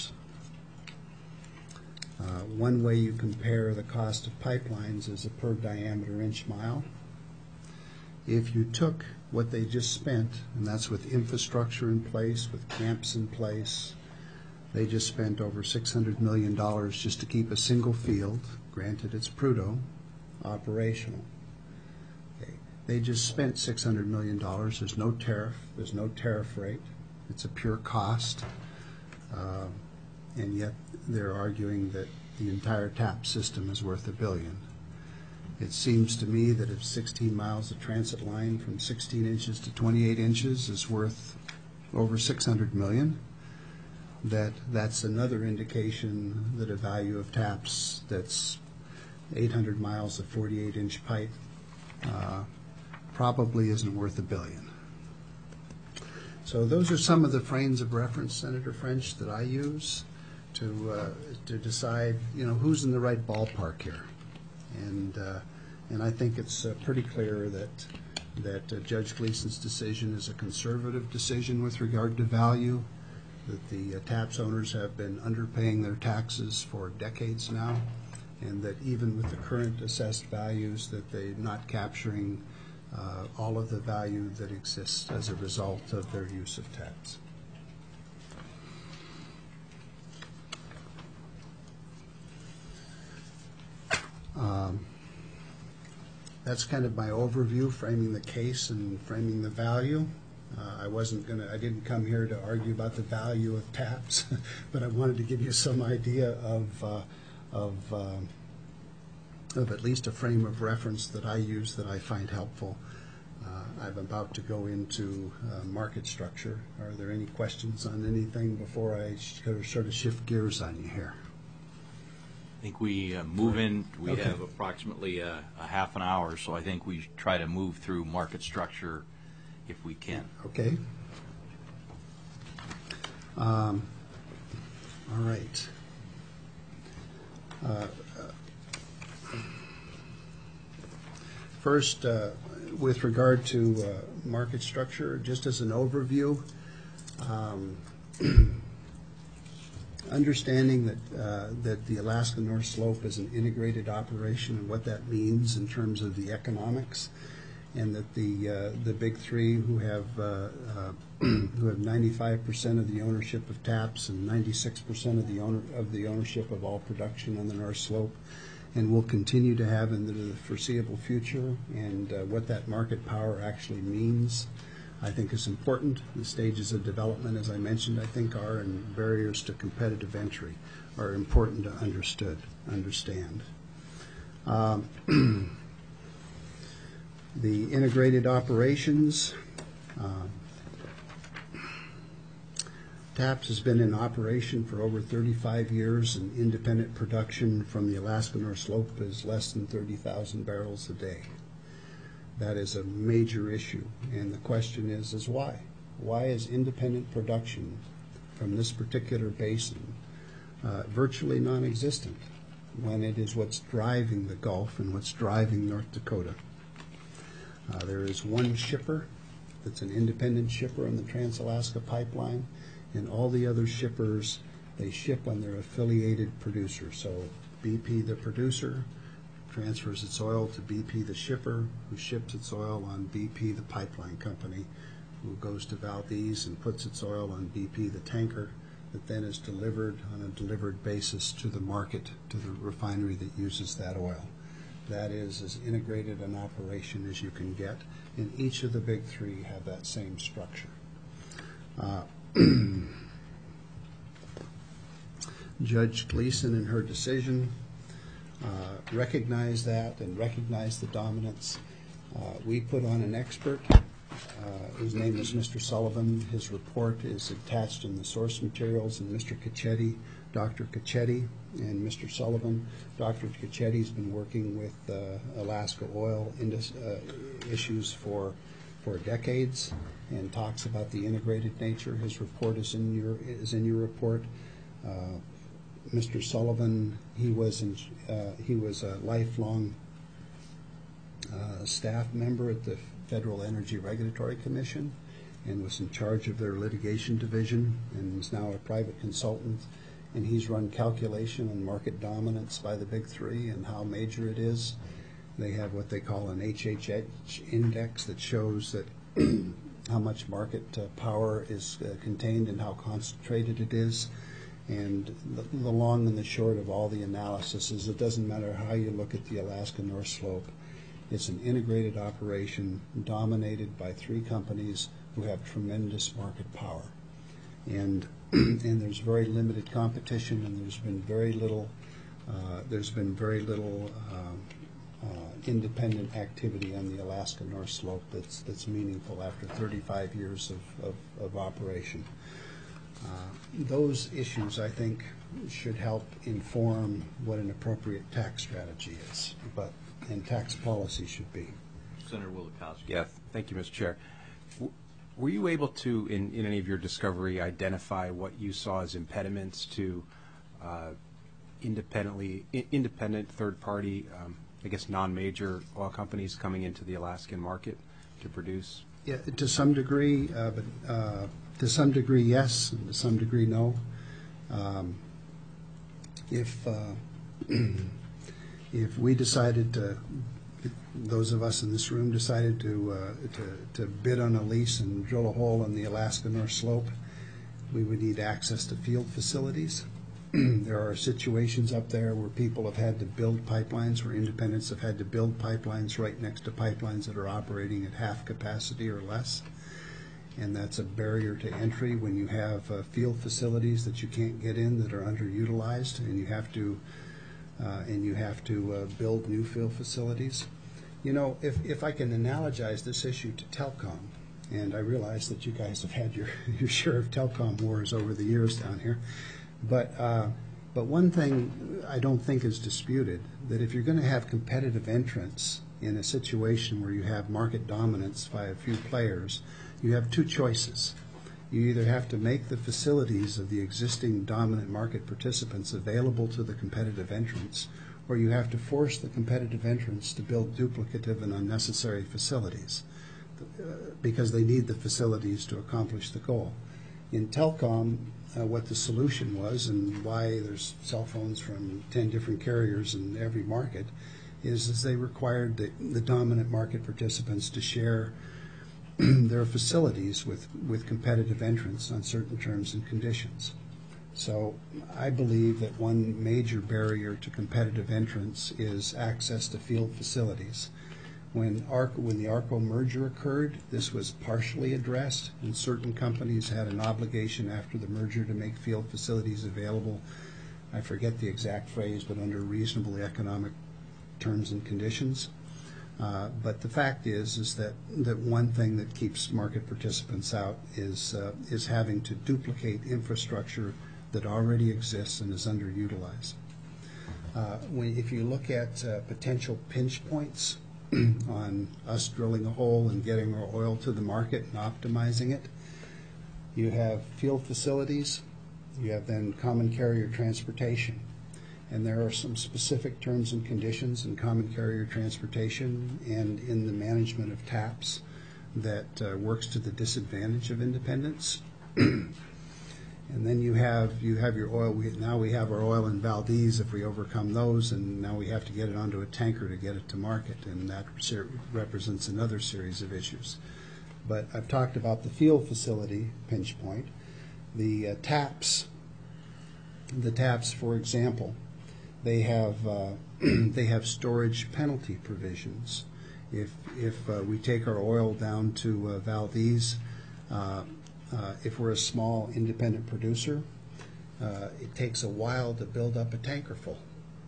One way you compare the cost of pipelines is a per diameter inch mile. If you took what they just spent, and that's with infrastructure in place, with camps in place, they just spent over $600 million just to keep a single field, granted it's Prudhoe, operational. Okay. They just spent $600 million. There's no tariff rate. It's a pure cost. and yet they're arguing that the entire TAP system is worth $1 billion. It seems to me that if 16 miles of transit line from 16 inches to 28 inches is worth over $600 million, that's another indication that a value of TAPS that's 800 miles of 48-inch pipe probably isn't worth $1 billion. So those are some of the frames of reference, Senator French, that I use to decide, who's in the right ballpark here. And I think it's pretty clear that Judge Gleason's decision is a conservative decision with regard to value, that the TAPS owners have been underpaying their taxes for decades now, and that even with the current assessed values that they're not capturing all of the value that exists as a result of their use of TAPS. That's kind of my overview, framing the case and framing the value. I didn't come here to argue about the value of TAPS, but I wanted to give you some idea of at least a frame of reference that I use that I find helpful. I'm about to go into market structure. Are there any questions on anything before I sort of shift gears on you here? I think we move in. We Okay. have approximately a half an hour, so I think we try to move through market structure if we can. Okay. All right. First, with regard to market structure, just as an overview, understanding that the Alaska North Slope is an integrated operation and what that means in terms of the economics, and that the big three who have 95% of the ownership of TAPS and 96% of the ownership of all production on the North Slope, and will continue to have into the foreseeable future, and what that market power actually means, I think is important. The stages of development, as I mentioned, I think are, and barriers to competitive entry are important to understand. The integrated operations, TAPS has been in operation for over 35 years, and independent production from the Alaska North Slope is less than 30,000 barrels a day. That is a major issue, and the question is why? Why is independent production from this particular basin virtually non-existent when it is what's driving the Gulf and what's driving North Dakota? There is one shipper that's an independent shipper on the Trans-Alaska Pipeline, and all the other shippers, they ship on their affiliated producer. So BP, the producer, transfers its oil to BP, the shipper, who ships its oil on BP, the pipeline company, who goes to Valdez and puts its oil on BP, the tanker, that then is delivered on a delivered basis to the market, to the refinery that uses that oil. That is as integrated an operation as you can get, and each of the big three have that same structure. Judge Gleason, in her decision, recognized that and recognized the dominance. We put on an expert. His name is Mr. Sullivan. His report is attached in the source materials, and Mr. Cacchetti, Dr. Cacchetti, and Mr. Sullivan. Dr. Cacchetti's been working with Alaska oil issues for decades, and talks about the integrated nature. His report is in your report. Mr. Sullivan, he was a lifelong staff member at the Federal Energy Regulatory Commission, and was in charge of their litigation division, and is now a private consultant. And he's run calculation on market dominance by the big three and how major it is. They have what they call an HHH index that shows that how much market power is contained and how concentrated it is. And the long and the short of all the analysis is it doesn't matter how you look at the Alaska North Slope. It's an integrated operation dominated by three companies who have tremendous market power. And and there's very limited competition, and there's been very little independent activity on the Alaska North Slope that's meaningful after 35 years of operation. Those issues, I think, should help inform what an appropriate tax strategy is, and tax policy should be. Senator Wielechowski. Yeah, thank you, Mr. Chair. Were you able to, in any of your discovery, identify what you saw as impediments to independent third-party, I guess, non-major oil companies coming into the Alaskan market to produce? Yeah, to some degree, but to some degree, yes, and to some degree, no. If we decided to, those of us in this room decided to bid on a lease and drill a hole in the Alaska North Slope, we would need access to field facilities. There are situations up there where people have had to build pipelines, where independents have had to build pipelines right next to pipelines that are operating at half capacity or less. And that's a barrier to entry when you have field facilities that you can't get in that are underutilized, and you have to build new field facilities. You know, if I can analogize this issue to telecom, and I realize that you guys have had your share of telecom wars over the years down here, but one thing I don't think is disputed, that if you're going to have competitive entrants in a situation where you have market dominance by a few players, you have two choices. You either have to make the facilities of the existing dominant market participants available to the competitive entrants, or you have to force the competitive entrants to build duplicative and unnecessary facilities because they need the facilities to accomplish the goal. In telecom, what the solution was, and why there's cell phones from 10 different carriers in every market, is they required the dominant market participants to share their facilities with competitive entrants on certain terms and conditions. So I believe that one major barrier to competitive entrants is access to field facilities. When the ARCO merger occurred, this was partially addressed, and certain companies had an obligation after the merger to make field facilities available. I forget the exact phrase, but under reasonable economic terms and conditions. But the fact is that one thing that keeps market participants out is having to duplicate infrastructure that already exists and is underutilized. If you look at potential pinch points on us drilling a hole and getting our oil to the market and optimizing it, you have field facilities, you have then common carrier transportation. And there are some specific terms and conditions in common carrier transportation and in the management of TAPS that works to the disadvantage of independents. And then you have your oil. Now we have our oil in Valdez. If we overcome those, and now we have to get it onto a tanker to get it to market, and that represents another series of issues. But I've talked about the field facility pinch point. The TAPS, for example, they have storage penalty provisions. If we take our oil down to Valdez, if we're a small independent producer, it takes a while to build up a tanker full,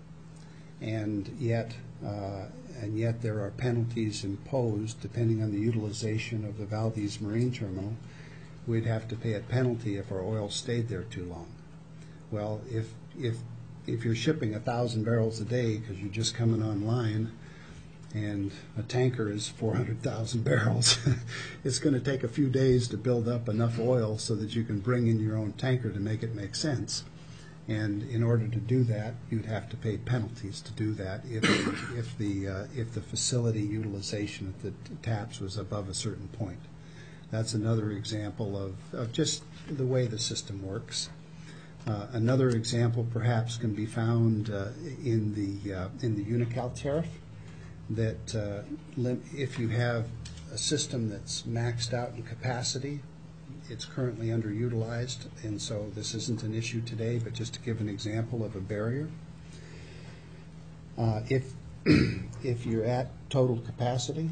and yet there are penalties imposed depending on the utilization of the Valdez Marine Terminal. We'd have to pay a penalty if our oil stayed there too long. Well, if you're shipping 1,000 barrels a day because you're just coming online, and a tanker is 400,000 barrels, it's going to take a few days to build up enough oil so that you can bring in your own tanker to make it make sense. And in order to do that, you'd have to pay penalties to do that if the facility utilization at the TAPS was above a certain point. That's another example of just the way the system works. Another example perhaps can be found in the Unocal tariff, that if you have a system that's maxed out in capacity, it's currently underutilized, and so this isn't an issue today, but just to give an example of a barrier. If you're at total capacity,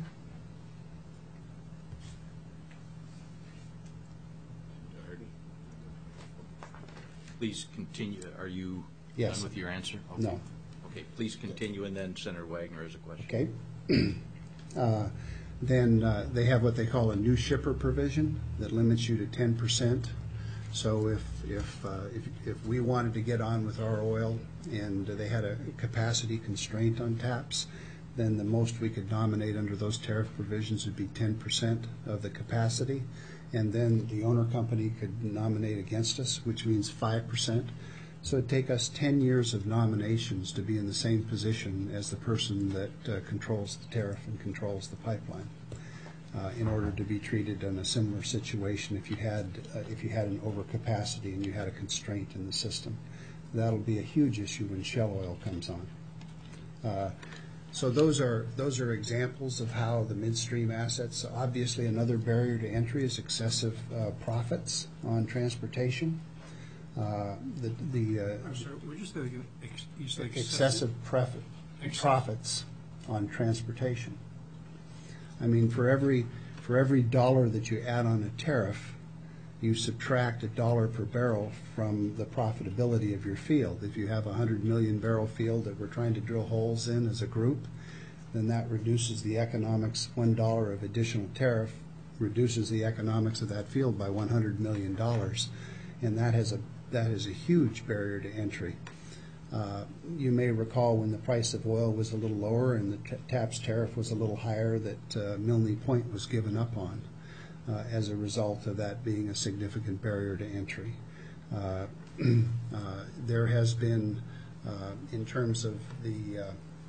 Please continue. Are you Yes. done with your answer? Okay. No. Okay, please continue, and then Senator Wagner has a question. Okay. Then they have what they call a new shipper provision that limits you to 10%. So if we wanted to get on with our oil and they had a capacity constraint on taps, then the most we could nominate under those tariff provisions would be 10% of the capacity. And then the owner company could nominate against us, which means 5%. So it'd take us 10 years of nominations to be in the same position as the person that controls the tariff and controls the pipeline, in order to be treated in a similar situation if you had an overcapacity and you had a constraint in the system. That'll be a huge issue when Shell Oil comes on. So those are examples of how the midstream assets. Obviously, another barrier to entry is excessive profits on transportation. I'm sorry, would you say again? You said Excessive profits on transportation. I mean, for every dollar that you add on a tariff, you subtract $1 per barrel from the profitability of your field. If you have a 100 million barrel field that we're trying to drill holes in as a group, then that reduces the economics. $1 of additional tariff reduces the economics of that field by $100 million, and that is a huge barrier to entry. You may recall when the price of oil was a little lower and the TAPS tariff was a little higher that Milne Point was given up on as a result of that being a significant barrier to entry. There has been, in terms of the,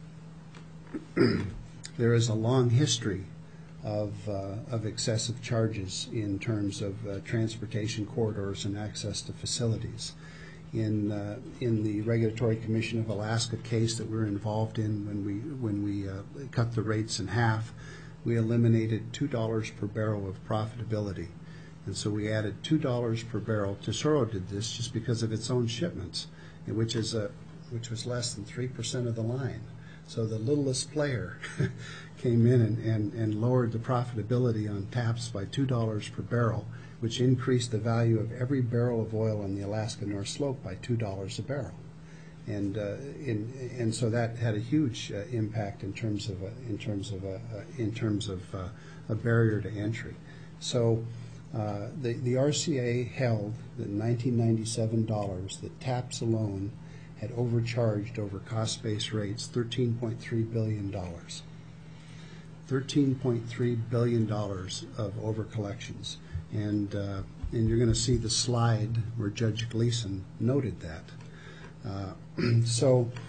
there is a long history of excessive charges in terms of transportation corridors and access to facilities. In the Regulatory Commission of Alaska case that we were involved in when we cut the rates in half, we eliminated $2 per barrel of profitability. And so we added $2 per barrel. Tesoro did this just because of its own shipments, which was less than 3% of the line. So the littlest player came in and lowered the profitability on TAPS by $2 per barrel, which increased the value of every barrel of oil on the Alaska North Slope by $2 a barrel. And so that had a huge impact in terms of a barrier to entry. So the RCA held that in 1997 that TAPS alone had overcharged over cost-based rates $13.3 billion. $13.3 billion of overcollections. And you're going to see the slide where Judge Gleason noted that. So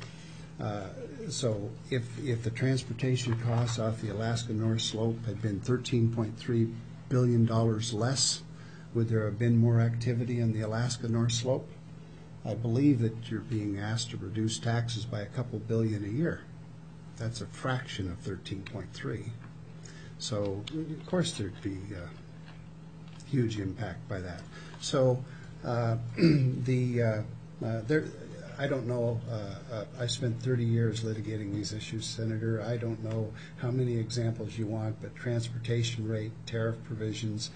if the transportation costs off the Alaska North Slope had been $13.3 billion less, would there have been more activity on the Alaska North Slope? I believe that you're being asked to reduce taxes by a couple billion a year. That's a fraction of 13.3. So, of course, there'd be huge impact by that. So, I don't know. I spent 30 years litigating these issues, Senator. I don't know how many examples you want, but transportation rate, tariff provisions,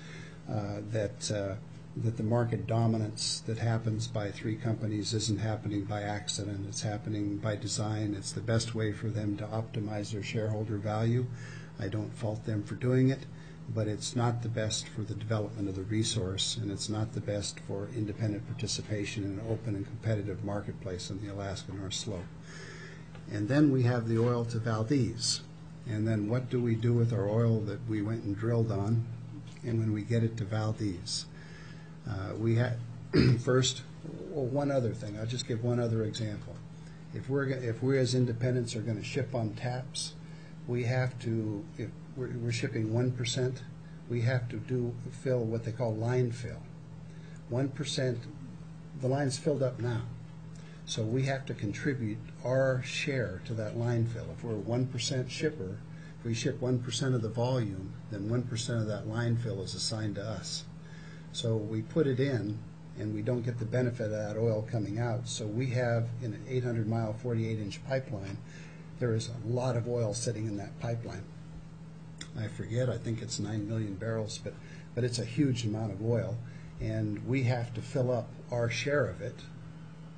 that the market dominance that happens by three companies isn't happening by accident. It's happening by design. It's the best way for them to optimize their shareholder value. I don't fault them for doing it, but it's not the best for the development of the resource, and it's not the best for independent participation in an open and competitive marketplace on the Alaska North Slope. And then we have the oil to Valdez. And then what do we do with our oil that we went and drilled on, and when we get it to Valdez? We had first, one other thing. I'll just give one other example. If we as independents are going to ship on TAPS, we have to. If we're shipping 1%, we have to fill what they call line fill. 1%, the line's filled up now, so we have to contribute our share to that line fill. If we're a 1% shipper, if we ship 1% of the volume, then 1% of that line fill is assigned to us. So we put it in, and we don't get the benefit of that oil coming out. So we have, in an 800-mile, 48-inch pipeline, there is a lot of oil sitting in that pipeline. I forget, I think it's 9 million barrels, but it's a huge amount of oil, and we have to fill up our share of it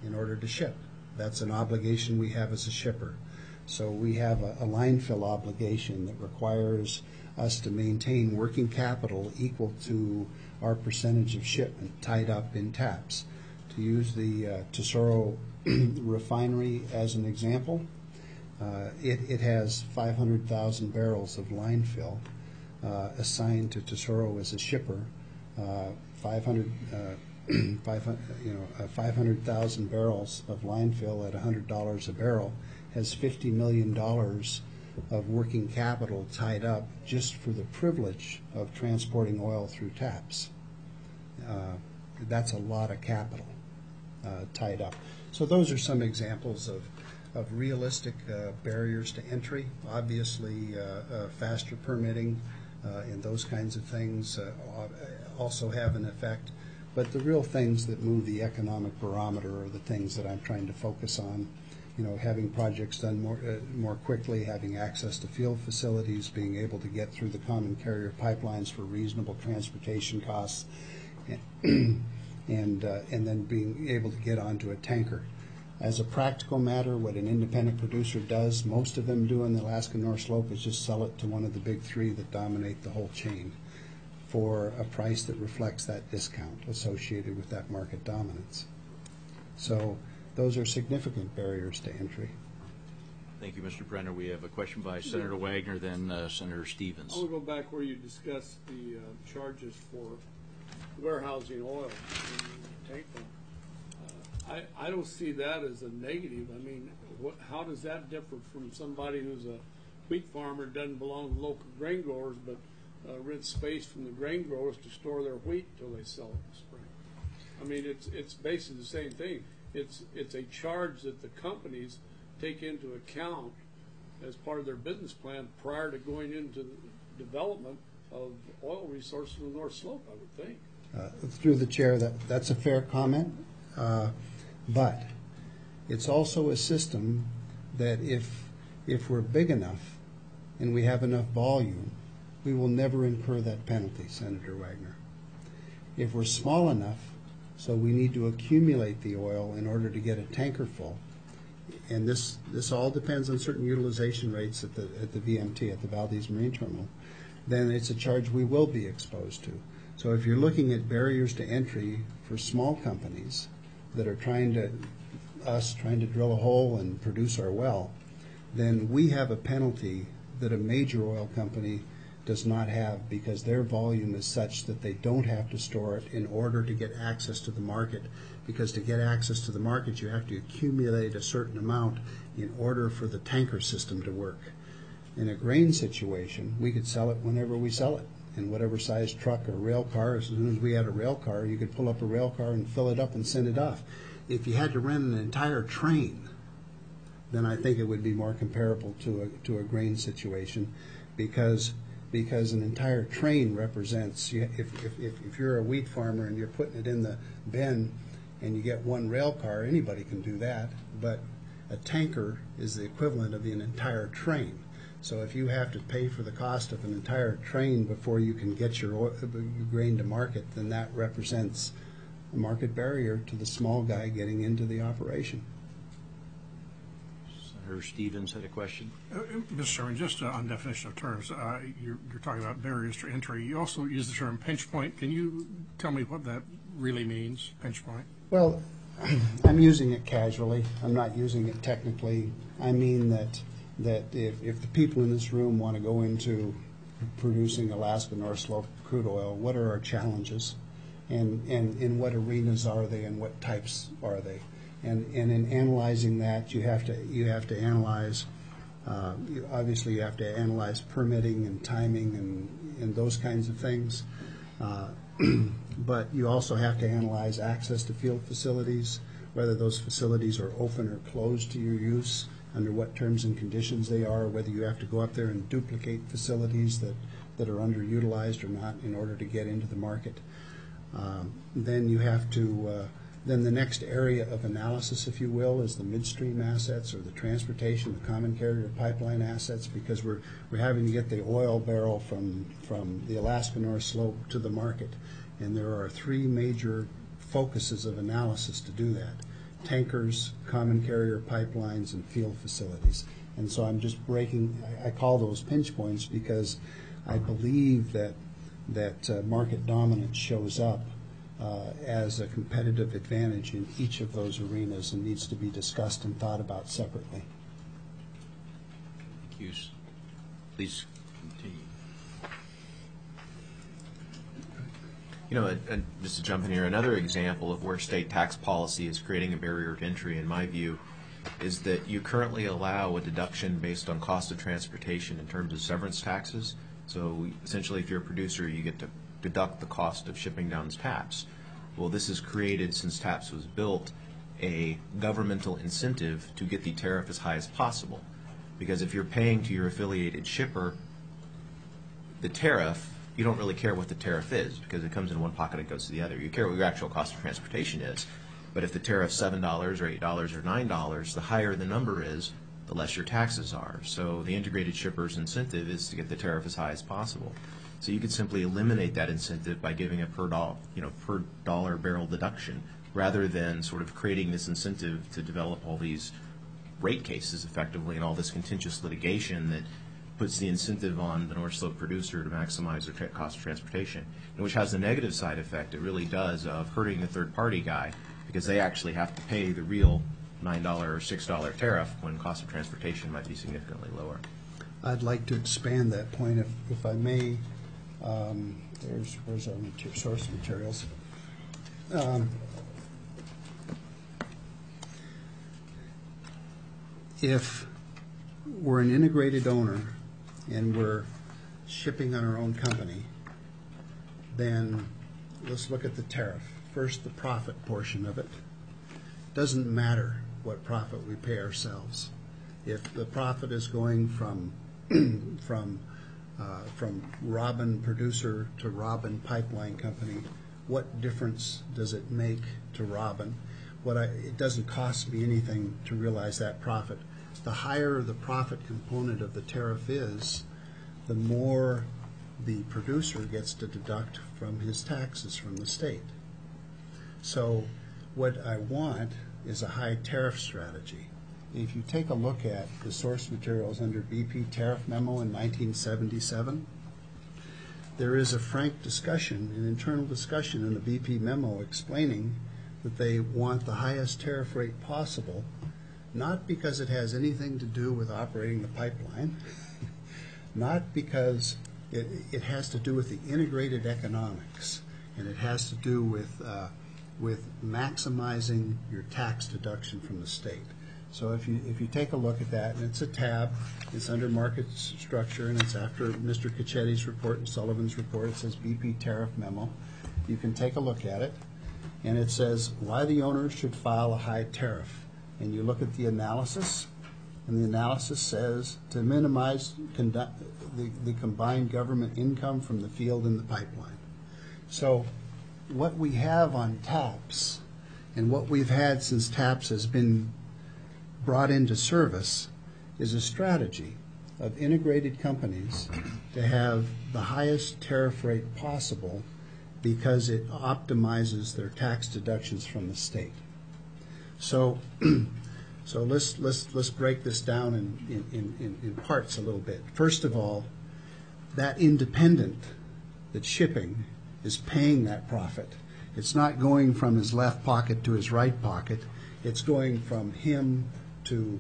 in order to ship. That's an obligation we have as a shipper. So we have a line fill obligation that requires us to maintain working capital equal to our percentage of shipment tied up in TAPS. To use the Tesoro refinery as an example, it has 500,000 barrels of line fill assigned to Tesoro as a shipper. 500,000 barrels of line fill at $100 a barrel has $50 million of working capital tied up just for the privilege of transporting oil through TAPS. That's a lot of capital tied up. So those are some examples of realistic barriers to entry. Obviously, faster permitting and those kinds of things also have an effect. But the real things that move the economic barometer are the things that I'm trying to focus on. You know, having projects done more quickly, having access to field facilities, being able to get through the common carrier pipelines for reasonable transportation costs, and then being able to get onto a tanker. As a practical matter, what an independent producer does, most of them do in the Alaska North Slope, is just sell it to one of the big three that dominate the whole chain for a price that reflects that discount associated with that market dominance. So those are significant barriers to entry. Thank you, Mr. Brenner. We have a question by Senator Wagner, then Senator Stevens. I want to go back where you discussed the charges for warehousing oil in the tank farm. I don't see that as a negative. I mean, how does that differ from somebody who's a wheat farmer, doesn't belong to local grain growers, but rents space from the grain growers to store their wheat until they sell it in the spring? I mean, it's basically the same thing. It's a charge that the companies take into account as part of their business plan prior to going into the development of oil resources in the North Slope, I would think. Through the chair, that's a fair comment. But it's also a system that if we're big enough and we have enough volume, we will never incur that penalty, Senator Wagner. If we're small enough, so we need to accumulate the oil in order to get a tanker full, and this all depends on certain utilization rates at the VMT, at the Valdez Marine Terminal, then it's a charge we will be exposed to. So if you're looking at barriers to entry for small companies that are trying to drill a hole and produce our well, then we have a penalty that a major oil company does not have, because their volume is such that they don't have to store it in order to get access to the market. Because to get access to the market, you have to accumulate a certain amount in order for the tanker system to work. In a grain situation, we could sell it whenever we sell it, in whatever size truck or rail car. As soon as we had a rail car, you could pull up a rail car and fill it up and send it off. If you had to rent an entire train, then I think it would be more comparable to a grain situation, because an entire train represents, if you're a wheat farmer and you're putting it in the bin and you get one rail car, anybody can do that, but a tanker is the equivalent of an entire train. So if you have to pay for the cost of an entire train before you can get your grain to market, then that represents a market barrier to the small guy getting into the operation. Senator Stevens had a question. Mr. Chairman, just on definition of terms, you're talking about barriers to entry. You also use the term pinch point. Can you tell me what that really means, pinch point? Well, I'm using it casually. I'm not using it technically. I mean that if the people in this room want to go into producing Alaska North Slope crude oil, what are our challenges? And in what arenas are they, and what types are they? And in analyzing that, you have to analyze. Obviously, you have to analyze permitting and timing and those kinds of things. But you also have to analyze access to field facilities, whether those facilities are open or closed to your use, under what terms and conditions they are, whether you have to go up there and duplicate facilities that are underutilized or not in order to get into the market. Then you have to. Then the next area of analysis, if you will, is the midstream assets, or the transportation, the common carrier pipeline assets, because we're having to get the oil barrel from the Alaska North Slope to the market. And there are three major focuses of analysis to do that. tankers, common carrier pipelines, and field facilities. And so I'm just breaking, I call those pinch points because I believe that market dominance shows up as a competitive advantage in each of those arenas and needs to be discussed and thought about separately. Thank you. Please continue. You know, just to jump in here, another example of where state tax policy is creating a barrier to entry, in my view, is that you currently allow a deduction based on cost of transportation in terms of severance taxes. So essentially, if you're a producer, you get to deduct the cost of shipping down TAPS. Well, this has created, since TAPS was built, a governmental incentive to get the tariff as high as possible. Because if you're paying to your affiliated shipper the tariff, you don't really care what the tariff is because it comes in one pocket and goes to the other. You care what your actual cost of transportation is. But if the tariff's $7 or $8 or $9, the higher the number is, the less your taxes are. So the integrated shipper's incentive is to get the tariff as high as possible. So you could simply eliminate that incentive by giving a per dollar barrel deduction, rather than sort of creating this incentive to develop all these rate cases effectively and all this contentious litigation that puts the incentive on the North Slope producer to maximize their cost of transportation, and which has the negative side effect, it really does, of hurting the third-party guy because they actually have to pay the real $9 or $6 tariff when cost of transportation might be significantly lower. I'd like to expand that point, if I may. Where's our source materials? If we're an integrated owner and we're shipping on our own company, then let's look at the tariff. First, the profit portion of it. Doesn't matter what profit we pay ourselves. If the profit is going from Robin producer to Robin pipeline company, what difference does it make to Robin? It doesn't cost me anything to realize that profit. The higher the profit component of the tariff is, the more the producer gets to deduct from his taxes from the state. So what I want is a high tariff strategy. If you take a look at the source materials under BP tariff memo in 1977, there is a frank discussion, an internal discussion in the BP memo explaining that they want the highest tariff rate possible, not because it has anything to do with operating the pipeline, not because it has to do with the integrated economics, and it has to do with maximizing your tax deduction from the state. So if you take a look at that, and it's a tab, it's under market structure, and it's after Mr. Cacchetti's report and Sullivan's report. It says BP tariff memo. You can take a look at it, and it says why the owners should file a high tariff. And you look at the analysis, and the analysis says to minimize the combined government income from the field and the pipeline. So what we have on TAPS, and what we've had since TAPS has been brought into service, is a strategy of integrated companies to have the highest tariff rate possible because it optimizes their tax deductions from the state. So let's break this down in parts a little bit. First of all, that independent that's shipping is paying that profit. It's not going from his left pocket to his right pocket. It's going from him to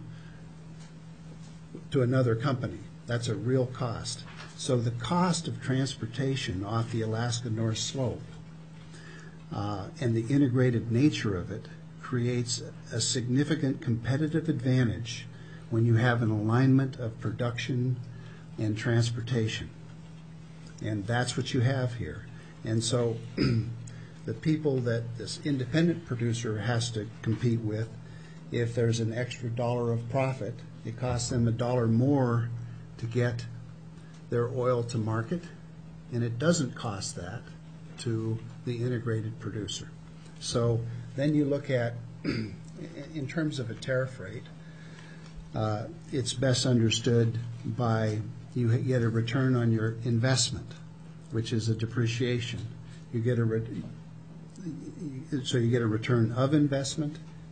another company. That's a real cost. So the cost of transportation off the Alaska North Slope and the integrated nature of it creates a significant competitive advantage when you have an alignment of production and transportation. And that's what you have here. And so the people that this independent producer has to compete with, if there's an extra $1 of profit, it costs them $1 more to get their oil to market, and it doesn't cost that to the integrated producer. So then you look at, in terms of a tariff rate, it's best understood by you get a return on your investment, which is a depreciation. You get so you get a return of investment,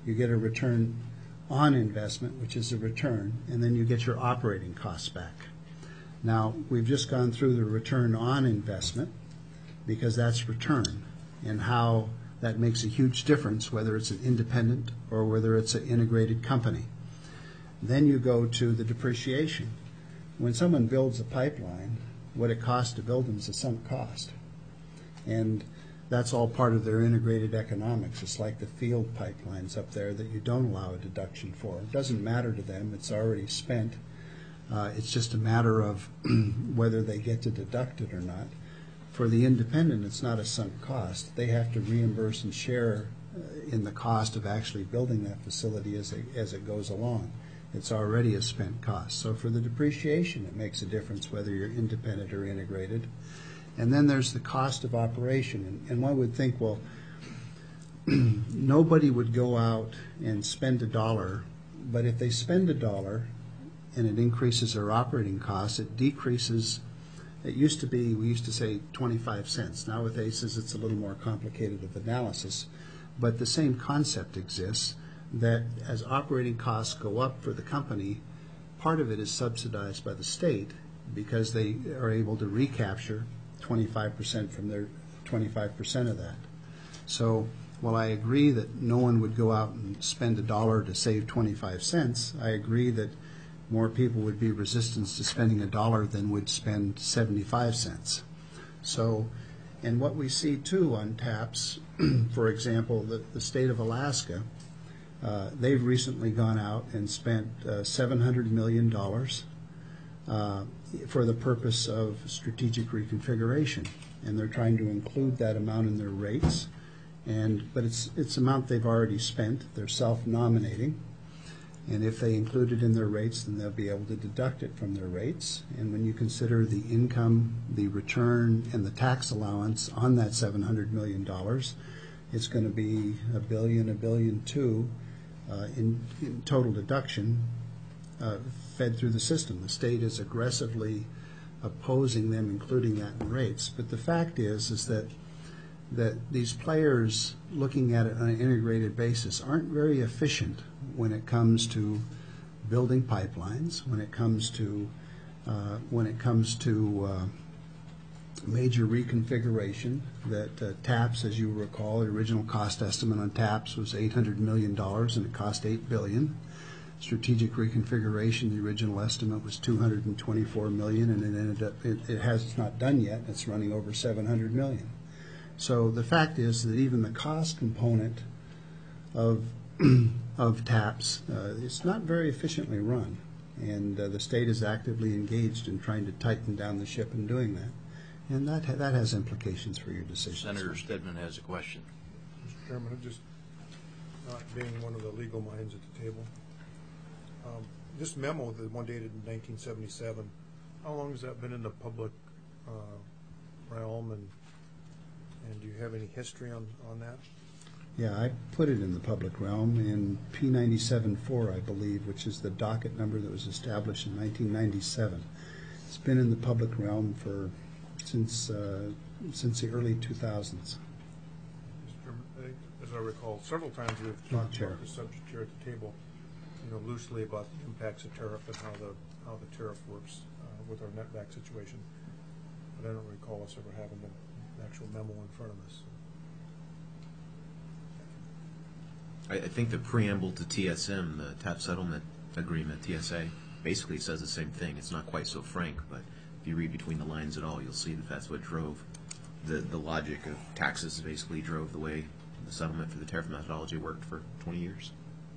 You get a return on investment, which is a return, and then you get your operating costs back. Now, we've just gone through the return on investment because that's return, and how that makes a huge difference whether it's an independent or whether it's an integrated company. Then you go to the depreciation. When someone builds a pipeline, what it costs to build them is a sunk cost. And that's all part of their integrated economics. It's like the field pipelines up there that you don't allow a deduction for. It doesn't matter to them. It's already spent. It's just a matter of whether they get to deduct it or not. For the independent, it's not a sunk cost. They have to reimburse and share in the cost of actually building that facility as it goes along. It's already a spent cost. So for the depreciation, it makes a difference whether you're independent or integrated. And then there's the cost of operation. And one would think, well, nobody would go out and spend $1, but if they spend $1 and it increases their operating costs, it decreases. It used to be, we used to say 25 cents. Now with ACES, it's a little more complicated of analysis. But the same concept exists, that as operating costs go up for the company, part of it is subsidized by the state because they are able to recapture 25% from their 25% of that. So while I agree that no one would go out and spend $1 to save 25 cents, I agree that more people would be resistant to spending $1 than would spend 75 cents. So, and what we see too on TAPS, for example, the state of Alaska, they've recently gone out and spent $700 million for the purpose of strategic reconfiguration, and they're trying to include that amount in their rates. But it's amount they've already spent. They're self-nominating. And if they include it in their rates, then they'll be able to deduct it from their rates. And when you consider the income, the return, and the tax allowance on that $700 million, it's going to be $1 billion, $1.2 billion in total deduction fed through the system. The state is aggressively opposing them including that in rates. But the fact is that these players, looking at it on an integrated basis, aren't very efficient when it comes to building pipelines, when it comes to major reconfiguration. That TAPS, as you recall, the original cost estimate on TAPS was $800 million, and it cost $8 billion. Strategic reconfiguration, the original estimate was $224 million, and it ended up it's not done yet. It's running over $700 million. So the fact is that even the cost component of TAPS is not very efficiently run, and the state is actively engaged in trying to tighten down the ship in doing that, and that has implications for your decisions. Senator Stedman has a question. Mr. Chairman, just not being one of the legal minds at the table, this memo, the one dated in 1977, how long has that been in the public realm, and do you have any history on that? Yeah, I put it in the public realm in P97-4, I believe, which is the docket number that was established in 1997. It's been in the public realm since the early 2000s. Mr. Chairman, as I recall, several times we've talked about the subject here at the table, loosely about the impacts of tariff and how the tariff works with our netback situation. But I don't recall us ever having an actual memo in front of us. I think the preamble to TSM, the TAP Settlement Agreement, TSA, basically says the same thing. It's not quite so frank, but if you read between the lines at all, you'll see that that's what drove the logic of taxes, basically drove the way the settlement for the tariff methodology worked for 20 years.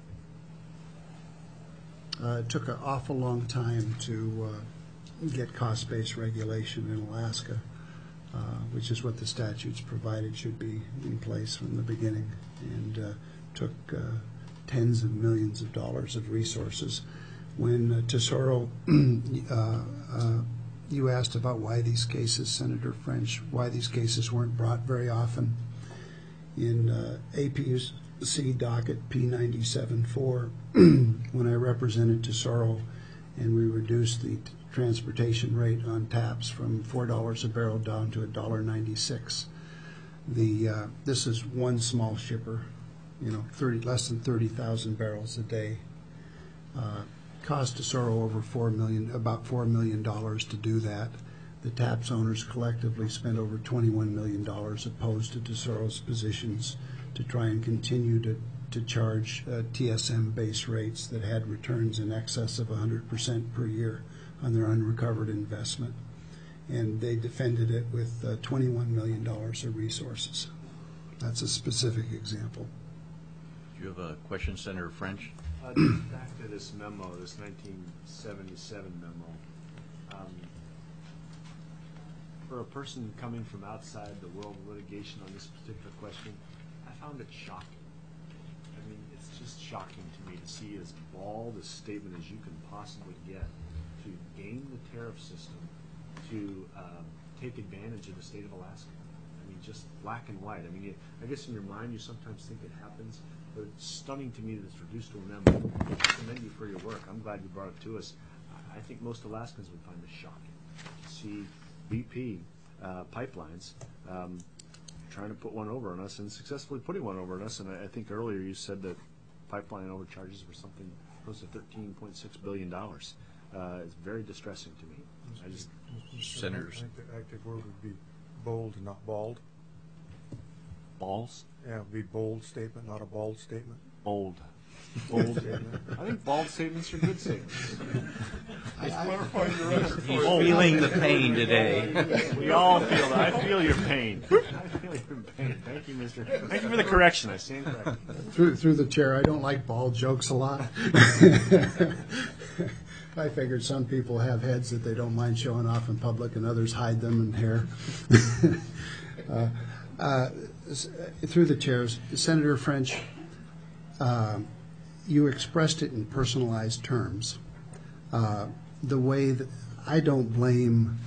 It took an awful long time to get cost-based regulation in Alaska, which is what the statutes provided should be in place from the beginning, and took tens of millions of dollars of resources. When Tesoro, you asked about why these cases, Senator French, why these cases weren't brought very often. In APUC docket P97-4, when I represented Tesoro and we reduced the transportation rate on TAPS from $4 a barrel down to $1.96. This is one small shipper less than 30,000 barrels a day. Cost Tesoro over about $4 million to do that. The TAPS owners collectively spent over $21 million opposed to Tesoro's positions to try and continue to charge TSM base rates that had returns in excess of 100% per year on their unrecovered investment. And they defended it with $21 million of resources. That's a specific example. Do you have a question, Senator French? Back to this memo, this 1977 memo. For a person coming from outside the world of litigation on this particular question, I found it shocking. I mean, it's just shocking to me to see as bald a statement as you can possibly get to game the tariff system to take advantage of the state of Alaska. I mean, just black and white. I mean, I guess in your mind you sometimes think it happens, but it's stunning to me that it's reduced to a memo. I commend you for your work. I'm glad you brought it to us. I think most Alaskans would find this shocking to see BP pipelines trying to put one over on us and successfully putting one over on us. And I think earlier you said that pipeline overcharges were something close to $13.6 billion. It's very distressing to me. I just Senators. I think the active word would be bold and not bald. balls. Yeah, it would be bold statement, not a bald statement. Bold. Bold. I think bald statements are good statements. He's feeling the pain today. We all feel that. I feel your pain. I feel your pain. Thank you, Mister. Thank you for the correction. I stand corrected. Through the chair, I don't like bald jokes a lot. I figured some people have heads that they don't mind showing off in public, and others hide them in hair. Through the chairs, Senator French, you expressed it in personalized terms. The way that I don't blame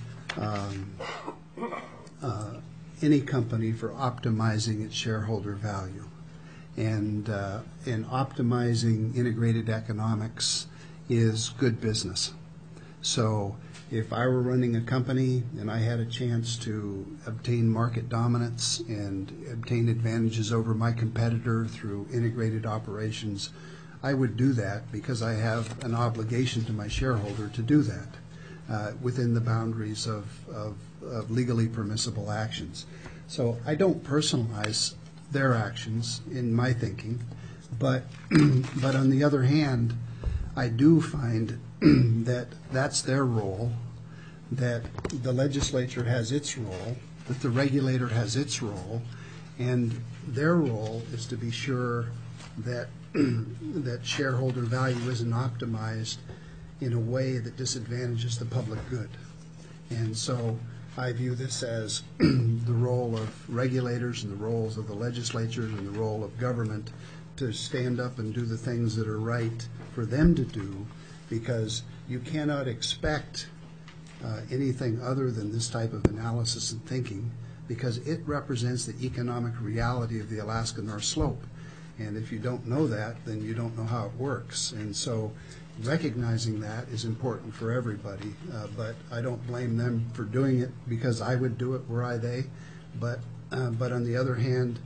any company for optimizing its shareholder value, and optimizing integrated economics is good business. So if I were running a company and I had a chance to obtain market dominance and obtain advantages over my competitor through integrated operations, I would do that because I have an obligation to my shareholder to do that within the boundaries of legally permissible actions. So I don't personalize their actions in my thinking, but on the other hand, I do find that that's their role, that the legislature has its role, that the regulator has its role, and their role is to be sure that that shareholder value isn't optimized in a way that disadvantages the public good. And so I view this as the role of regulators and the roles of the legislatures and the role of government to stand up and do the things that are right for them to do, because you cannot expect anything other than this type of analysis and thinking, because it represents the economic reality of the Alaska North Slope. And if you don't know that, then you don't know how it works. And so recognizing that is important for everybody, but I don't blame them for doing it, because I would do it were I they. But on the other hand,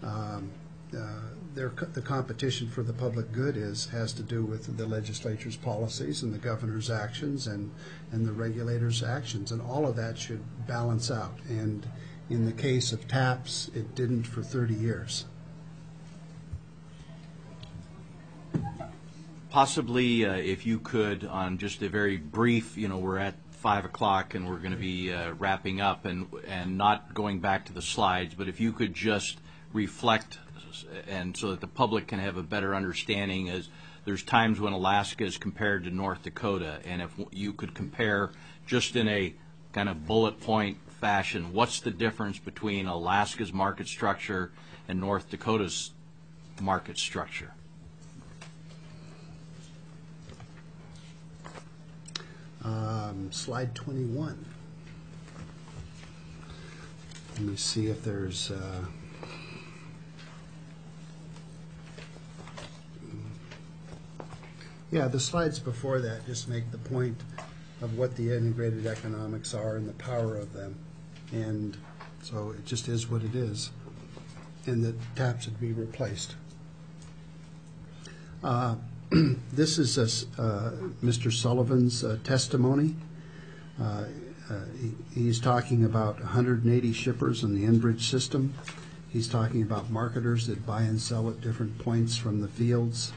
the competition for the public good has to do with the legislature's policies and the governor's actions and the regulators' actions, and all of that should balance out. And in the case of TAPS, it didn't for 30 years. Possibly, if you could, on just a very brief, we're at 5 o'clock and we're going to be wrapping up and not going back to the slides, but if you could just reflect, and so that the public can have a better understanding, as there's times when Alaska is compared to North Dakota, and if you could compare just in a kind of bullet point fashion, what's the difference between Alaska's market structure and North Dakota's market structure? Slide 21. Let me see if there's yeah, the slides before that just make the point of what the integrated economics are and the power of them. And so it just is what it is. And that TAPS would be replaced. This is Mr. Sullivan's testimony. He's talking about 180 shippers in the Enbridge system. He's talking about marketers that buy and sell at different points from the fields.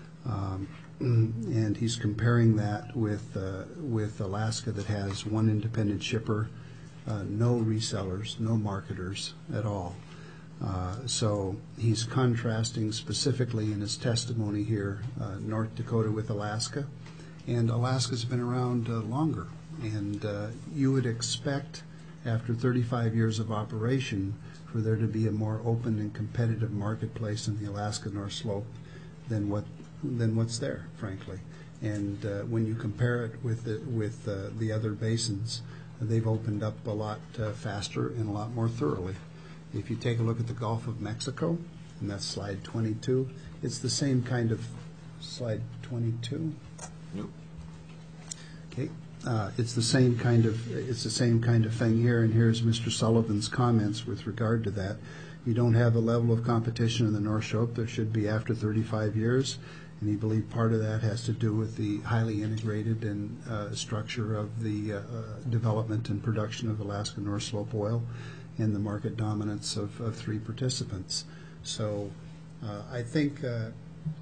And he's comparing that with Alaska that has one independent shipper, no resellers, no marketers at all. So he's contrasting specifically in his testimony here North Dakota with Alaska. And Alaska's been around longer. And you would expect, after 35 years of operation, for there to be a more open and competitive marketplace in the Alaska North Slope than what's there, frankly. And when you compare it with the other basins, they've opened up a lot faster and a lot more thoroughly. If you take a look at the Gulf of Mexico, and that's slide 22, it's the same kind of slide 22. Nope. Okay. It's the same kind of thing here, and here's Mr. Sullivan's comments with regard to that. You don't have the level of competition in the North Slope there should be after 35 years, and he believed part of that has to do with the highly integrated and structure of the development and production of Alaska North Slope oil and the market dominance of three participants. So I think that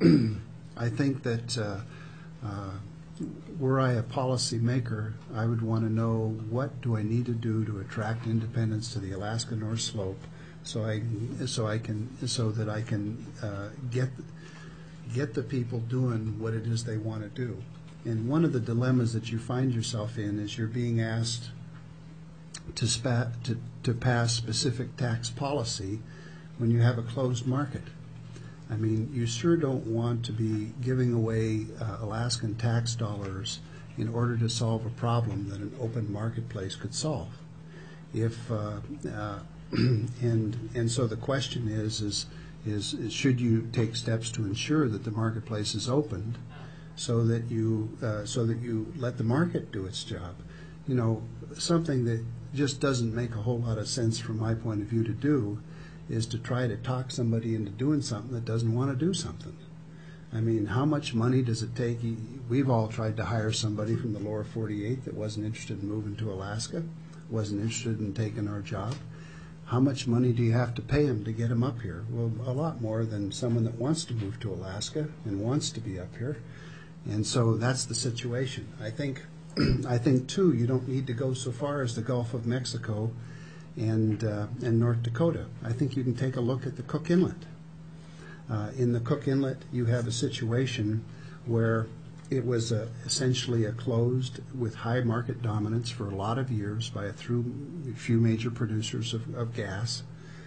were I a policy maker, I would want to know what do I need to do to attract independents to the Alaska North Slope, so that I can get the people doing what it is they want to do. And one of the dilemmas that you find yourself in is you're being asked to pass specific tax policy when you have a closed market. I mean, you sure don't want to be giving away Alaskan tax dollars in order to solve a problem that an open marketplace could solve. And so the question is should you take steps to ensure that the marketplace is opened so that you let the market do its job? You know, something that just doesn't make a whole lot of sense from my point of view to do is to try to talk somebody into doing something that doesn't want to do something. I mean, how much money does it take? We've all tried to hire somebody from the lower 48 that wasn't interested in moving to Alaska, wasn't interested in taking our job. How much money do you have to pay them to get them up here? Well, a lot more than someone that wants to move to Alaska and wants to be up here. And so that's the situation. I think too, you don't need to go so far as the Gulf of Mexico and North Dakota. I think you can take a look at the Cook Inlet. In the Cook Inlet, you have a situation where it was essentially a closed with high market dominance for a lot of years by a few major producers of gas.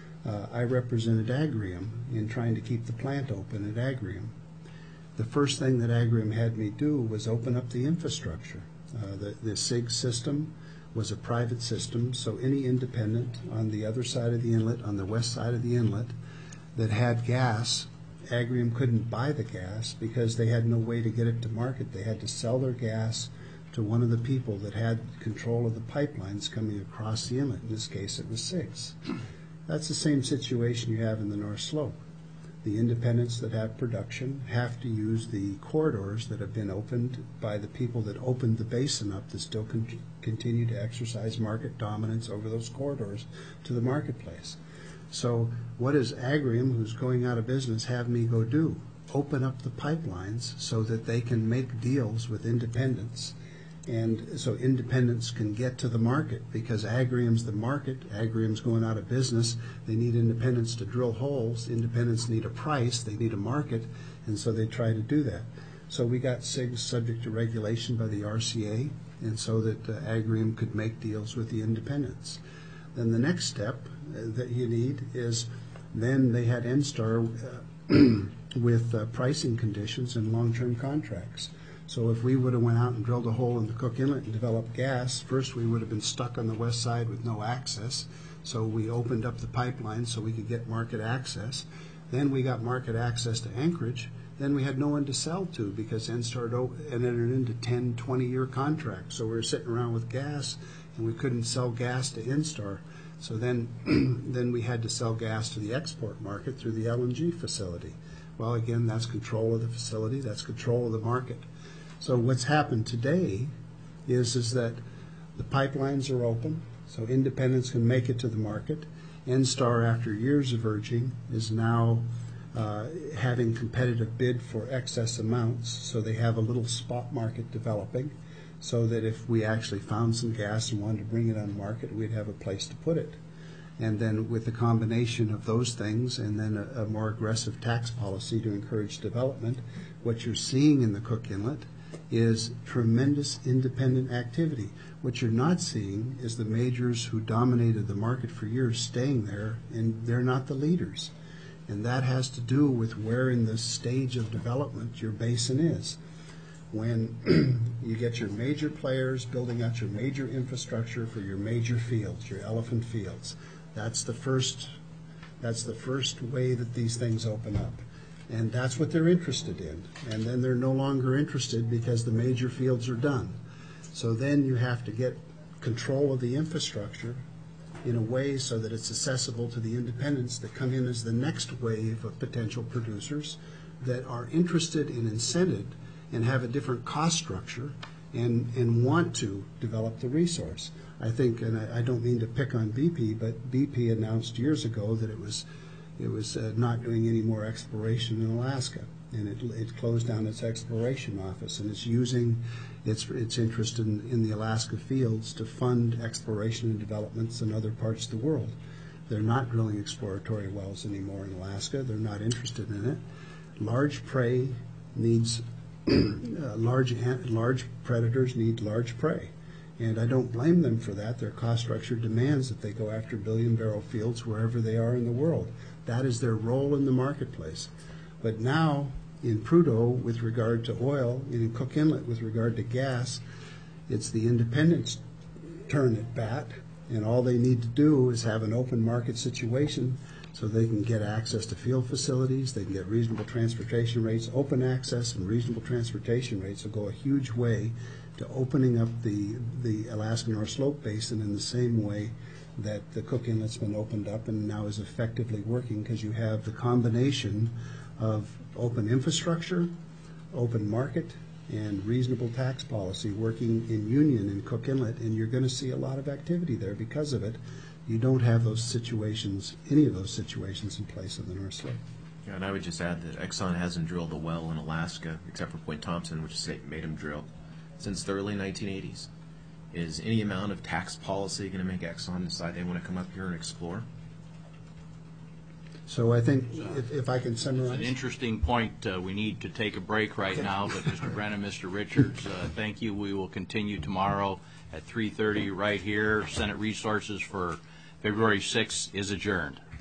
I represented Agrium in trying to keep the plant open at Agrium. The first thing that Agrium had me do was open up the infrastructure. The SIG system was a private system, so any independent on the other side of the inlet, on the west side of the inlet, that had gas, Agrium couldn't buy the gas because they had no way to get it to market. They had to sell their gas to one of the people that had control of the pipelines coming across the inlet. In this case, it was SIGs. That's the same situation you have in the North Slope. The independents that have production have to use the corridors that have been opened by the people that opened the basin up that still continue to exercise market dominance over those corridors to the marketplace. So what does Agrium, who's going out of business, have me go do? Open up the pipelines so that they can make deals with independents, and so independents can get to the market, because Agrium's the market. Agrium's going out of business. They need independents to drill holes. Independents need a price. They need a market, and so they try to do that. So we got SIGs subject to regulation by the RCA, and so that Agrium could make deals with the independents. Then the next step that you need is then they had NSTAR with pricing conditions and long-term contracts. So if we would have went out and drilled a hole in the Cook Inlet and developed gas, first we would have been stuck on the west side with no access. So we opened up the pipeline so we could get market access. Then we got market access to Anchorage. Then we had no one to sell to because NSTAR entered into 10, 20-year contracts. So we were sitting around with gas, and we couldn't sell gas to NSTAR. So then we had to sell gas to the export market through the LNG facility. Well, again, that's control of the facility, that's control of the market. So what's happened today is that the pipelines are open, so independents can make it to the market. NSTAR, after years of urging, is now having competitive bid for excess amounts, so they have a little spot market developing, so that if we actually found some gas and wanted to bring it on the market, we'd have a place to put it. And then with the combination of those things and then a more aggressive tax policy to encourage development, what you're seeing in the Cook Inlet is tremendous independent activity. What you're not seeing is the majors who dominated the market for years staying there, and they're not the leaders. And that has to do with where in the stage of development your basin is. When you get your major players building out your major infrastructure for your major fields, your elephant fields, that's the first way that these things open up. And that's what they're interested in. And then they're no longer interested because the major fields are done. So then you have to get control of the infrastructure in a way so that it's accessible to the independents that come in as the next wave of potential producers that are interested and incented and have a different cost structure and want to develop the resource. I think, and I don't mean to pick on BP, but BP announced years ago that it was not doing any more exploration in Alaska, and it closed down its exploration office, and it's using its interest in the Alaska fields to fund exploration and developments in other parts of the world. They're not drilling exploratory wells anymore in Alaska. They're not interested in it. Large prey needs large predators need large prey. And I don't blame them for that. Their cost structure demands that they go after billion-barrel fields wherever they are in the world. That is their role in the marketplace. But now, in Prudhoe, with regard to oil, and in Cook Inlet, with regard to gas, it's the independents' turn at bat, and all they need to do is have an open market situation so they can get access to field facilities, they can get reasonable transportation rates. Open access and reasonable transportation rates will go a huge way to opening up the Alaska North Slope Basin in the same way that the Cook Inlet's been opened up and now is effectively working, because you have the combination of open infrastructure, open market, and reasonable tax policy working in union in Cook Inlet, and you're going to see a lot of activity there because of it. You don't have those situations, any of those situations in place on the North Slope. Yeah, and I would just add that Exxon hasn't drilled a well in Alaska, except for Point Thompson, which made them drill, since the early 1980s. Is any amount of tax policy going to make Exxon decide they want to come up here and explore? So I think, if I can It's summarize. an interesting point. We need to take a break right now, but Mr. Brennan, Mr. Richards, thank you. We will continue tomorrow at 3:30 right here. Senate Resources for February 6th is adjourned.